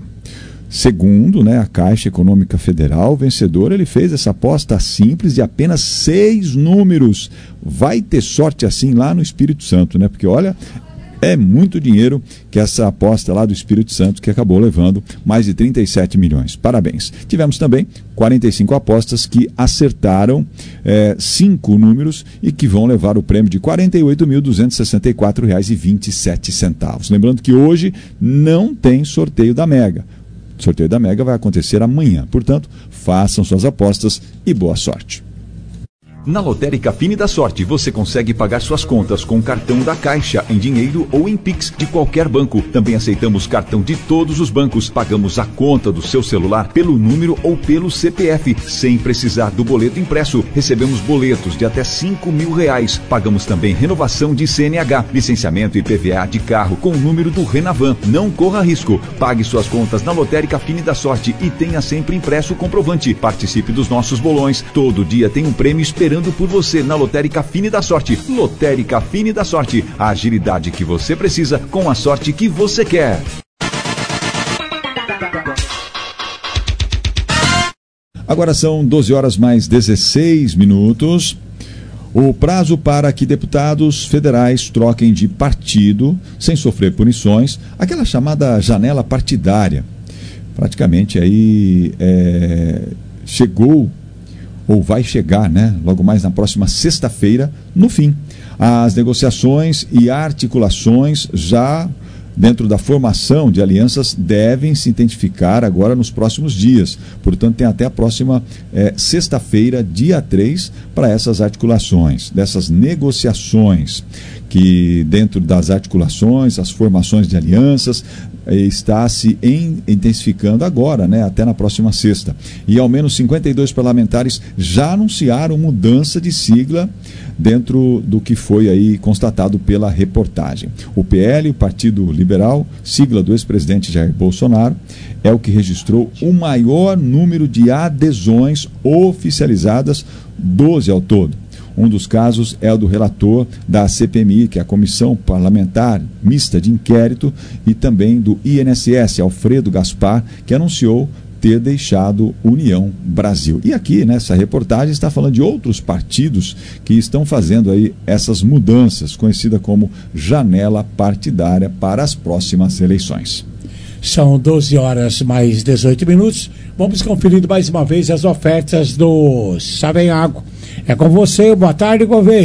Segundo, né, a Caixa Econômica Federal, o vencedor, ele fez essa aposta simples de apenas seis números. Vai ter sorte assim lá no Espírito Santo, né? Porque olha, é muito dinheiro que essa aposta lá do Espírito Santo que acabou levando mais de trinta e sete milhões. Parabéns. Tivemos também quarenta e cinco apostas que acertaram é, cinco números e que vão levar o prêmio de quarenta e oito mil duzentos e sessenta e quatro reais e vinte e sete centavos. Lembrando que hoje não tem sorteio da Mega. O sorteio da Mega vai acontecer amanhã. Portanto, façam suas apostas e boa sorte. Na Lotérica Fine da Sorte, você consegue pagar suas contas com cartão da Caixa, em dinheiro ou em Pix de qualquer banco. Também aceitamos cartão de todos os bancos. Pagamos a conta do seu celular pelo número ou pelo C P F, sem precisar do boleto impresso. Recebemos boletos de até cinco mil reais. Pagamos também renovação de C N H, licenciamento e I P V A de carro com o número do Renavan. Não corra risco. Pague suas contas na Lotérica Fine da Sorte e tenha sempre impresso o comprovante. Participe dos nossos bolões. Todo dia tem um prêmio esperando por você na Lotérica Fine da Sorte. Lotérica Fine da Sorte, a agilidade que você precisa com a sorte que você quer. Agora são doze horas mais dezesseis minutos. O prazo para que deputados federais troquem de partido sem sofrer punições, aquela chamada janela partidária, praticamente aí é, chegou ou vai chegar, né, logo mais na próxima sexta-feira, no fim. As negociações e articulações já dentro da formação de alianças devem se intensificar agora nos próximos dias. Portanto, tem até a próxima é, sexta-feira, dia três, para essas articulações, dessas negociações, que dentro das articulações, as formações de alianças, está se intensificando agora, né, até na próxima sexta. E ao menos cinquenta e dois parlamentares já anunciaram mudança de sigla dentro do que foi aí constatado pela reportagem. O P L, o Partido Liberal, sigla do ex-presidente Jair Bolsonaro, é o que registrou o maior número de adesões oficializadas, doze ao todo. Um dos casos é o do relator da C P M I, que é a Comissão Parlamentar Mista de Inquérito, e também do I N S S, Alfredo Gaspar, que anunciou ter deixado União Brasil. E aqui, nessa reportagem, está falando de outros partidos que estão fazendo aí essas mudanças, conhecida como janela partidária para as próximas eleições. São doze horas mais dezoito minutos. Vamos conferir mais uma vez as ofertas do Savenhago. É com você, boa tarde, Gouveia.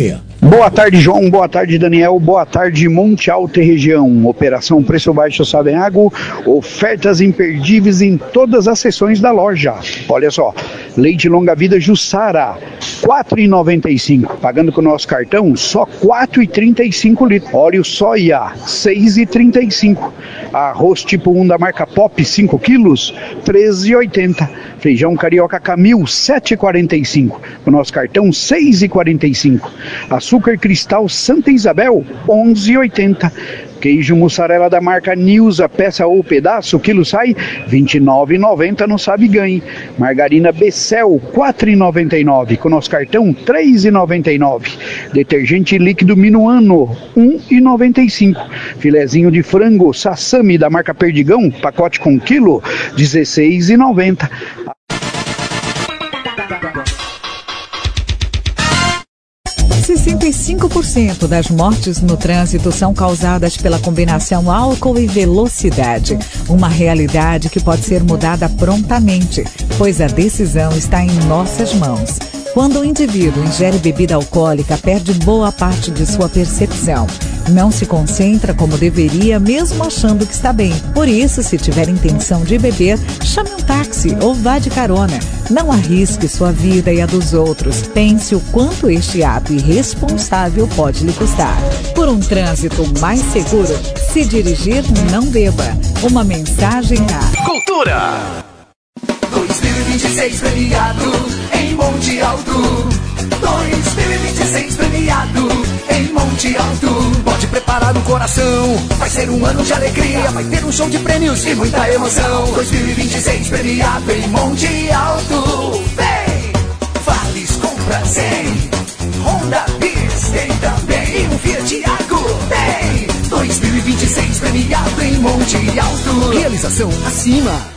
Boa tarde, João. Boa tarde, Daniel. Boa tarde, Monte Alto e região. Operação Preço Baixo Savenhago. Ofertas imperdíveis em todas as seções da loja. Olha só. Leite longa vida Jussara, quatro reais e noventa e cinco centavos. Pagando com o nosso cartão, só quatro reais e trinta e cinco centavos. Óleo soia, seis reais e trinta e cinco centavos. Arroz tipo um da marca Pop, cinco quilos, treze reais e oitenta centavos. Feijão carioca Camil, sete reais e quarenta e cinco centavos. Com o nosso cartão, seis reais e quarenta e cinco centavos. Açúcar cristal Santa Isabel, onze reais e oitenta centavos. Queijo mussarela da marca Nilza, peça ou pedaço, o quilo sai vinte e nove reais e noventa centavos no Sabe Ganhe. Margarina Becel, quatro reais e noventa e nove centavos. Com nosso cartão, três reais e noventa e nove centavos. Detergente líquido Minuano, um real e noventa e cinco centavos. Filezinho de frango Sassami da marca Perdigão, pacote com quilo, dezesseis reais e noventa centavos. sessenta e cinco por cento das mortes no trânsito são causadas pela combinação álcool e velocidade. Uma realidade que pode ser mudada prontamente, pois a decisão está em nossas mãos. Quando o indivíduo ingere bebida alcoólica, perde boa parte de sua percepção. Não se concentra como deveria, mesmo achando que está bem. Por isso, se tiver intenção de beber, chame um táxi ou vá de carona. Não arrisque sua vida e a dos outros. Pense o quanto este ato irresponsável pode lhe custar. Por um trânsito mais seguro, se dirigir, não beba. Uma mensagem a Cultura dois mil e vinte e seis premiado em Monte Alto. dois mil e vinte e seis premiado em Monte Alto. Pode preparar o coração, vai ser um ano de alegria. Vai ter um show de prêmios e muita emoção. dois mil e vinte e seis premiado em Monte Alto. Vem! Vales compras em Honda Bis tem também. E um Fiat Argo tem. dois mil e vinte e seis premiado em Monte Alto. Realização acima.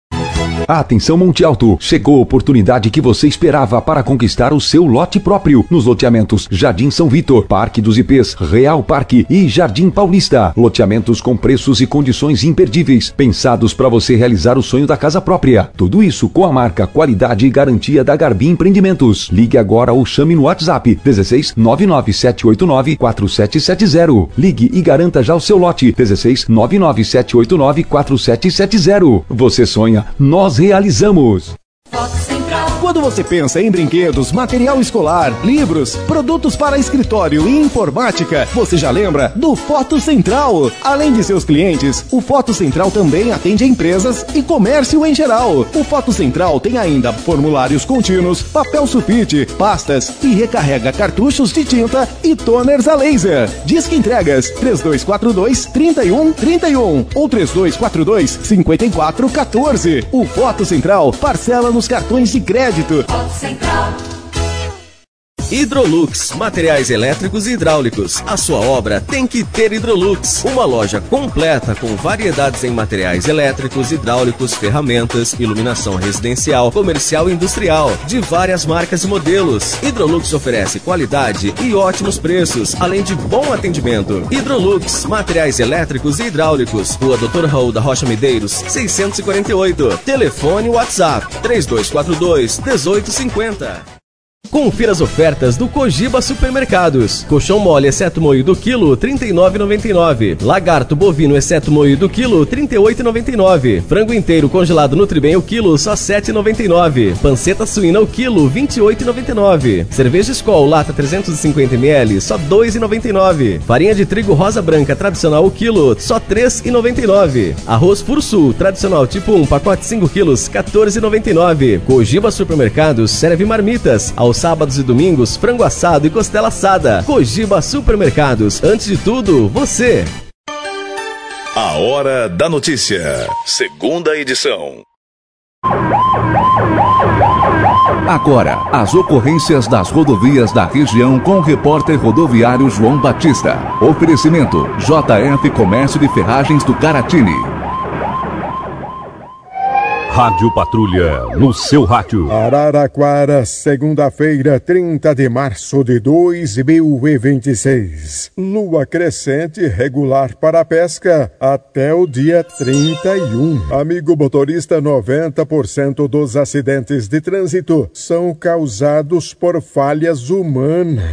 Atenção Monte Alto, chegou a oportunidade que você esperava para conquistar o seu lote próprio nos loteamentos Jardim São Vitor, Parque dos I Pês, Real Parque e Jardim Paulista. Loteamentos com preços e condições imperdíveis, pensados para você realizar o sonho da casa própria. Tudo isso com a marca, qualidade e garantia da Garbi Empreendimentos. Ligue agora ou chame no WhatsApp dezesseis nove nove sete oito nove quatro sete sete zero. Ligue e garanta já o seu lote dezesseis nove nove sete oito nove quatro sete sete zero. Você sonha, nós realizamos. Quando você pensa em brinquedos, material escolar, livros, produtos para escritório e informática, você já lembra do Foto Central. Além de seus clientes, o Foto Central também atende empresas e comércio em geral. O Foto Central tem ainda formulários contínuos, papel sulfite, pastas e recarrega cartuchos de tinta e toners a laser. Disque entregas três dois quatro dois, três um três um ou três dois quatro dois, cinco quatro um quatro. O Foto Central parcela nos cartões de crédito. Hidrolux, materiais elétricos e hidráulicos. A sua obra tem que ter Hidrolux. Uma loja completa com variedades em materiais elétricos, hidráulicos, ferramentas, iluminação residencial, comercial e industrial, de várias marcas e modelos. Hidrolux oferece qualidade e ótimos preços, além de bom atendimento. Hidrolux, materiais elétricos e hidráulicos. Rua doutor Raul da Rocha Medeiros, seiscentos e quarenta e oito. Telefone WhatsApp três dois quatro dois, um oito cinco zero. Confira as ofertas do Cogiba Supermercados. Colchão mole exceto moído quilo, trinta e nove reais e noventa e nove centavos. Lagarto bovino exceto moído quilo, trinta e oito reais e noventa e nove centavos. Frango inteiro congelado Nutribem o quilo, só sete reais e noventa e nove centavos. Panceta suína o quilo, vinte e oito reais e noventa e nove centavos. Cerveja Skol lata trezentos e cinquenta mililitros, só dois reais e noventa e nove centavos. Farinha de trigo rosa branca tradicional o quilo, só três reais e noventa e nove centavos. Arroz Puro Sul tradicional tipo um, pacote cinco quilos, quatorze reais e noventa e nove centavos. Cogiba Supermercados serve marmitas. Aos sábados e domingos, frango assado e costela assada. Cogiba Supermercados, antes de tudo, você. A Hora da Notícia, segunda edição. Agora, as ocorrências das rodovias da região com o repórter rodoviário João Batista. Oferecimento J F Comércio de Ferragens do Caratini. Rádio Patrulha, no seu rádio. Araraquara, segunda-feira, trinta de março de dois mil e vinte e seis. Lua crescente regular para a pesca até o dia trinta e um. Amigo motorista, noventa por cento dos acidentes de trânsito são causados por falhas humanas.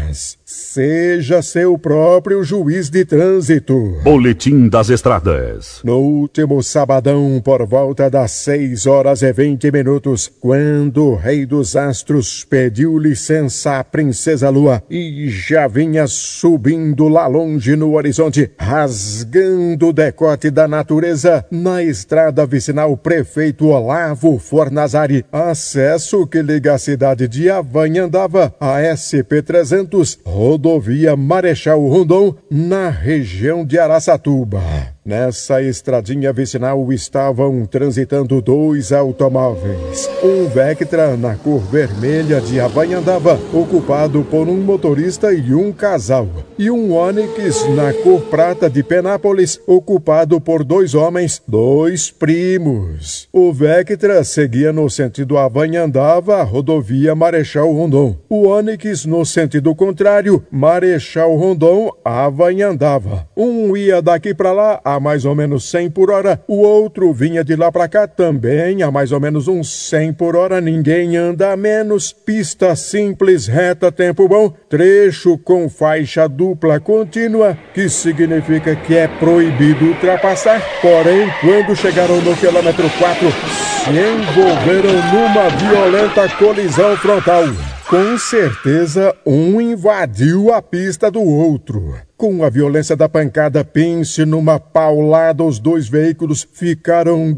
Seja seu próprio juiz de trânsito. Boletim das Estradas. No último sabadão, por volta das seis horas e vinte minutos, quando o Rei dos Astros pediu licença à Princesa Lua e já vinha subindo lá longe no horizonte, rasgando o decote da natureza, na estrada vicinal Prefeito Olavo Fornazari, acesso que liga a cidade de Avanhandava a S P trezentos, rodovia Marechal Rondon, na região de Araçatuba. Nessa estradinha vicinal estavam transitando dois automóveis. Um Vectra na cor vermelha de Avanhandava, ocupado por um motorista e um casal. E um Onix na cor prata de Penápolis, ocupado por dois homens, dois primos. O Vectra seguia no sentido Avanhandava, rodovia Marechal Rondon. O Onix no sentido contrário, Marechal Rondon, Avanhandava. Um ia daqui para lá a mais ou menos cem por hora, o outro vinha de lá para cá também a mais ou menos uns cem por hora, ninguém anda a menos, pista simples, reta, tempo bom, trecho com faixa dupla contínua, que significa que é proibido ultrapassar, porém, quando chegaram no quilômetro quatro, se envolveram numa violenta colisão frontal. Com certeza, um invadiu a pista do outro. Com a violência da pancada, pense numa paulada, os dois veículos ficaram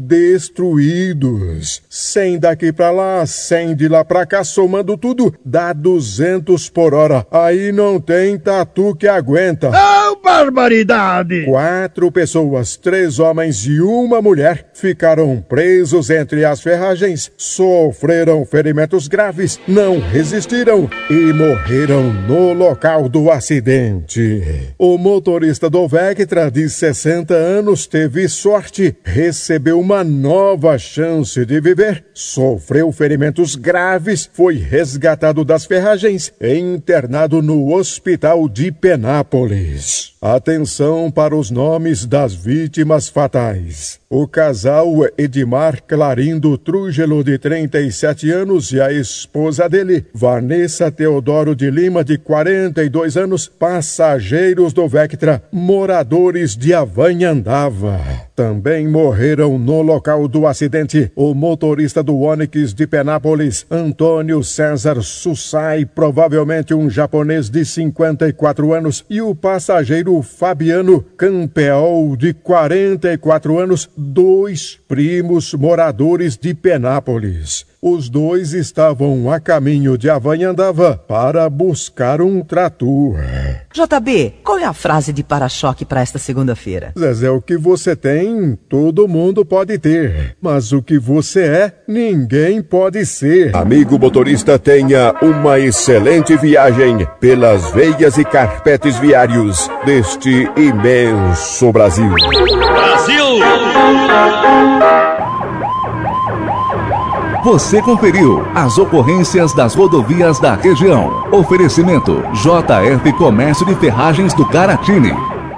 destruídos. cem daqui pra lá, cem de lá pra cá, somando tudo, dá duzentos por hora. Aí não tem tatu que aguenta. Oh, barbaridade! Quatro pessoas, três homens e uma mulher, ficaram presos entre as ferragens, sofreram ferimentos graves, não resistiram e morreram no local do acidente. O motorista do Vectra, de sessenta anos, teve sorte, recebeu uma nova chance de viver, sofreu ferimentos graves, foi resgatado das ferragens e internado no hospital de Penápolis. Atenção para os nomes das vítimas fatais. O casal Edmar Clarindo Trúgelo, de trinta e sete anos, e a esposa dele, Vanessa Teodoro de Lima, de quarenta e dois anos, passageiros do Vectra, moradores de Avanhandava. Também morreram no local do acidente o motorista do Onix de Penápolis, Antônio César Sussai, provavelmente um japonês de cinquenta e quatro anos, e o passageiro Fabiano Campeol, de quarenta e quatro anos, dois primos moradores de Penápolis. Os dois estavam a caminho de Avanhandava para buscar um trator. J B, qual é a frase de para-choque para esta segunda-feira? Zezé, o que você tem, todo mundo pode ter. Mas o que você é, ninguém pode ser. Amigo motorista, tenha uma excelente viagem pelas veias e carpetes viários deste imenso Brasil. Brasil! Você conferiu as ocorrências das rodovias da região. Oferecimento J F Comércio de Ferragens do Garatini.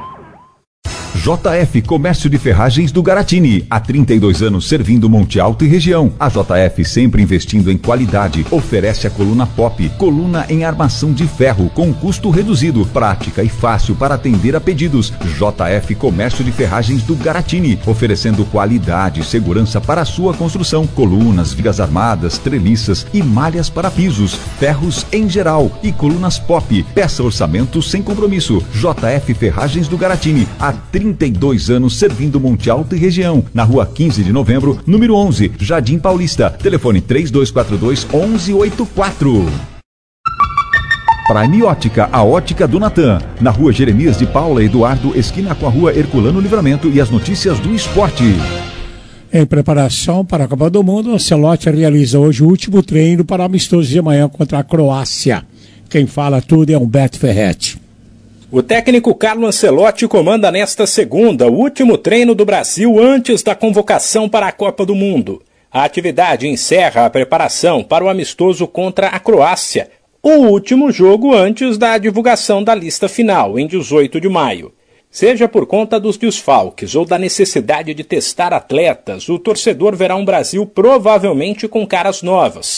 J F Comércio de Ferragens do Garatini, há trinta e dois anos servindo Monte Alto e região. A J F, sempre investindo em qualidade, oferece a coluna Pop, coluna em armação de ferro com custo reduzido, prática e fácil para atender a pedidos. J F Comércio de Ferragens do Garatini, oferecendo qualidade e segurança para a sua construção, colunas, vigas armadas, treliças e malhas para pisos, ferros em geral e colunas Pop. Peça orçamento sem compromisso. J F Ferragens do Garatini, há trinta e dois anos servindo Monte Alto e região, na rua quinze de novembro, número onze, Jardim Paulista. Telefone três dois quatro dois, um um oito quatro. Prime Ótica, a ótica do Natan, na rua Jeremias de Paula Eduardo, esquina com a rua Herculano Livramento, e as notícias do esporte. Em preparação para a Copa do Mundo, o Ancelotti realiza hoje o último treino para o amistoso de amanhã contra a Croácia. Quem fala tudo é Humberto Ferretti. O técnico Carlo Ancelotti comanda nesta segunda o último treino do Brasil antes da convocação para a Copa do Mundo. A atividade encerra a preparação para o amistoso contra a Croácia, o último jogo antes da divulgação da lista final, em dezoito de maio. Seja por conta dos desfalques ou da necessidade de testar atletas, o torcedor verá um Brasil provavelmente com caras novas.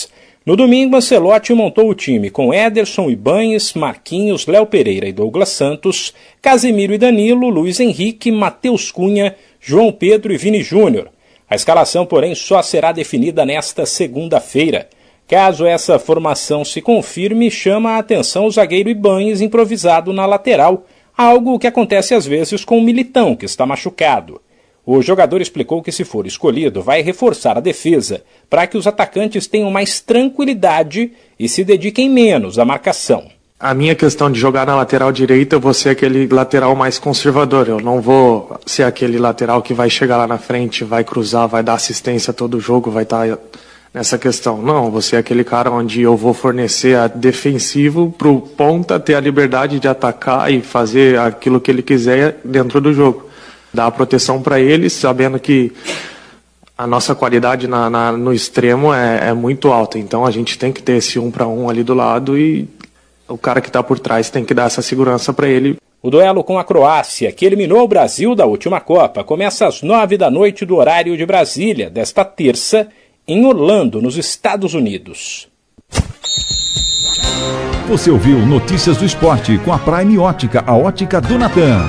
No domingo, Ancelotti montou o time com Ederson, Ibañez, Marquinhos, Léo Pereira e Douglas Santos, Casemiro e Danilo, Luiz Henrique, Matheus Cunha, João Pedro e Vini Júnior. A escalação, porém, só será definida nesta segunda-feira. Caso essa formação se confirme, chama a atenção o zagueiro Ibañez improvisado na lateral, algo que acontece às vezes com o Militão, que está machucado. O jogador explicou que, se for escolhido, vai reforçar a defesa para que os atacantes tenham mais tranquilidade e se dediquem menos à marcação. A minha questão de jogar na lateral direita, eu vou ser aquele lateral mais conservador. Eu não vou ser aquele lateral que vai chegar lá na frente, vai cruzar, vai dar assistência todo jogo, vai estar nessa questão. Não, vou ser aquele cara onde eu vou fornecer a defensivo para o ponta ter a liberdade de atacar e fazer aquilo que ele quiser dentro do jogo. Dar a proteção para ele, sabendo que a nossa qualidade na, na, no extremo é, é muito alta. Então a gente tem que ter esse um para um ali do lado e o cara que está por trás tem que dar essa segurança para ele. O duelo com a Croácia, que eliminou o Brasil da última Copa, começa às nove da noite do horário de Brasília, desta terça, em Orlando, nos Estados Unidos. Você ouviu Notícias do Esporte com a Prime Ótica, a ótica do Natan.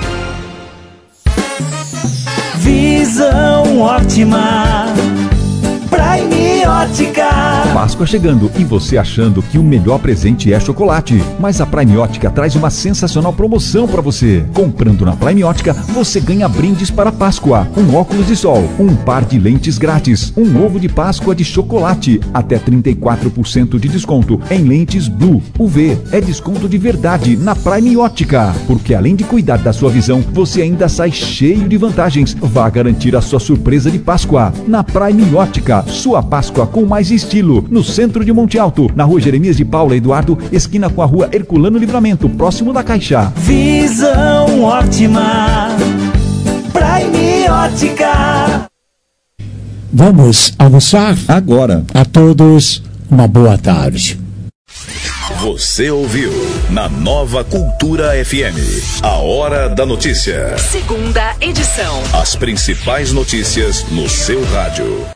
Visão ótima, Prime Ótica. Páscoa chegando e você achando que o melhor presente é chocolate. Mas a Prime Ótica traz uma sensacional promoção para você. Comprando na Prime Ótica, você ganha brindes para Páscoa. Um óculos de sol, um par de lentes grátis, um ovo de Páscoa de chocolate, até trinta e quatro por cento de desconto em lentes Blue U V. É desconto de verdade na Prime Ótica. Porque além de cuidar da sua visão, você ainda sai cheio de vantagens. Vá garantir a sua surpresa de Páscoa. Na Prime Ótica, sua Páscoa com mais estilo. No centro de Monte Alto, na rua Jeremias de Paula Eduardo, esquina com a rua Herculano Livramento, próximo da Caixa. Visão ótima, Prime Ótica. Vamos almoçar? Agora. A todos, uma boa tarde. Você ouviu na Nova Cultura F M, a Hora da Notícia. Segunda edição. As principais notícias no seu rádio.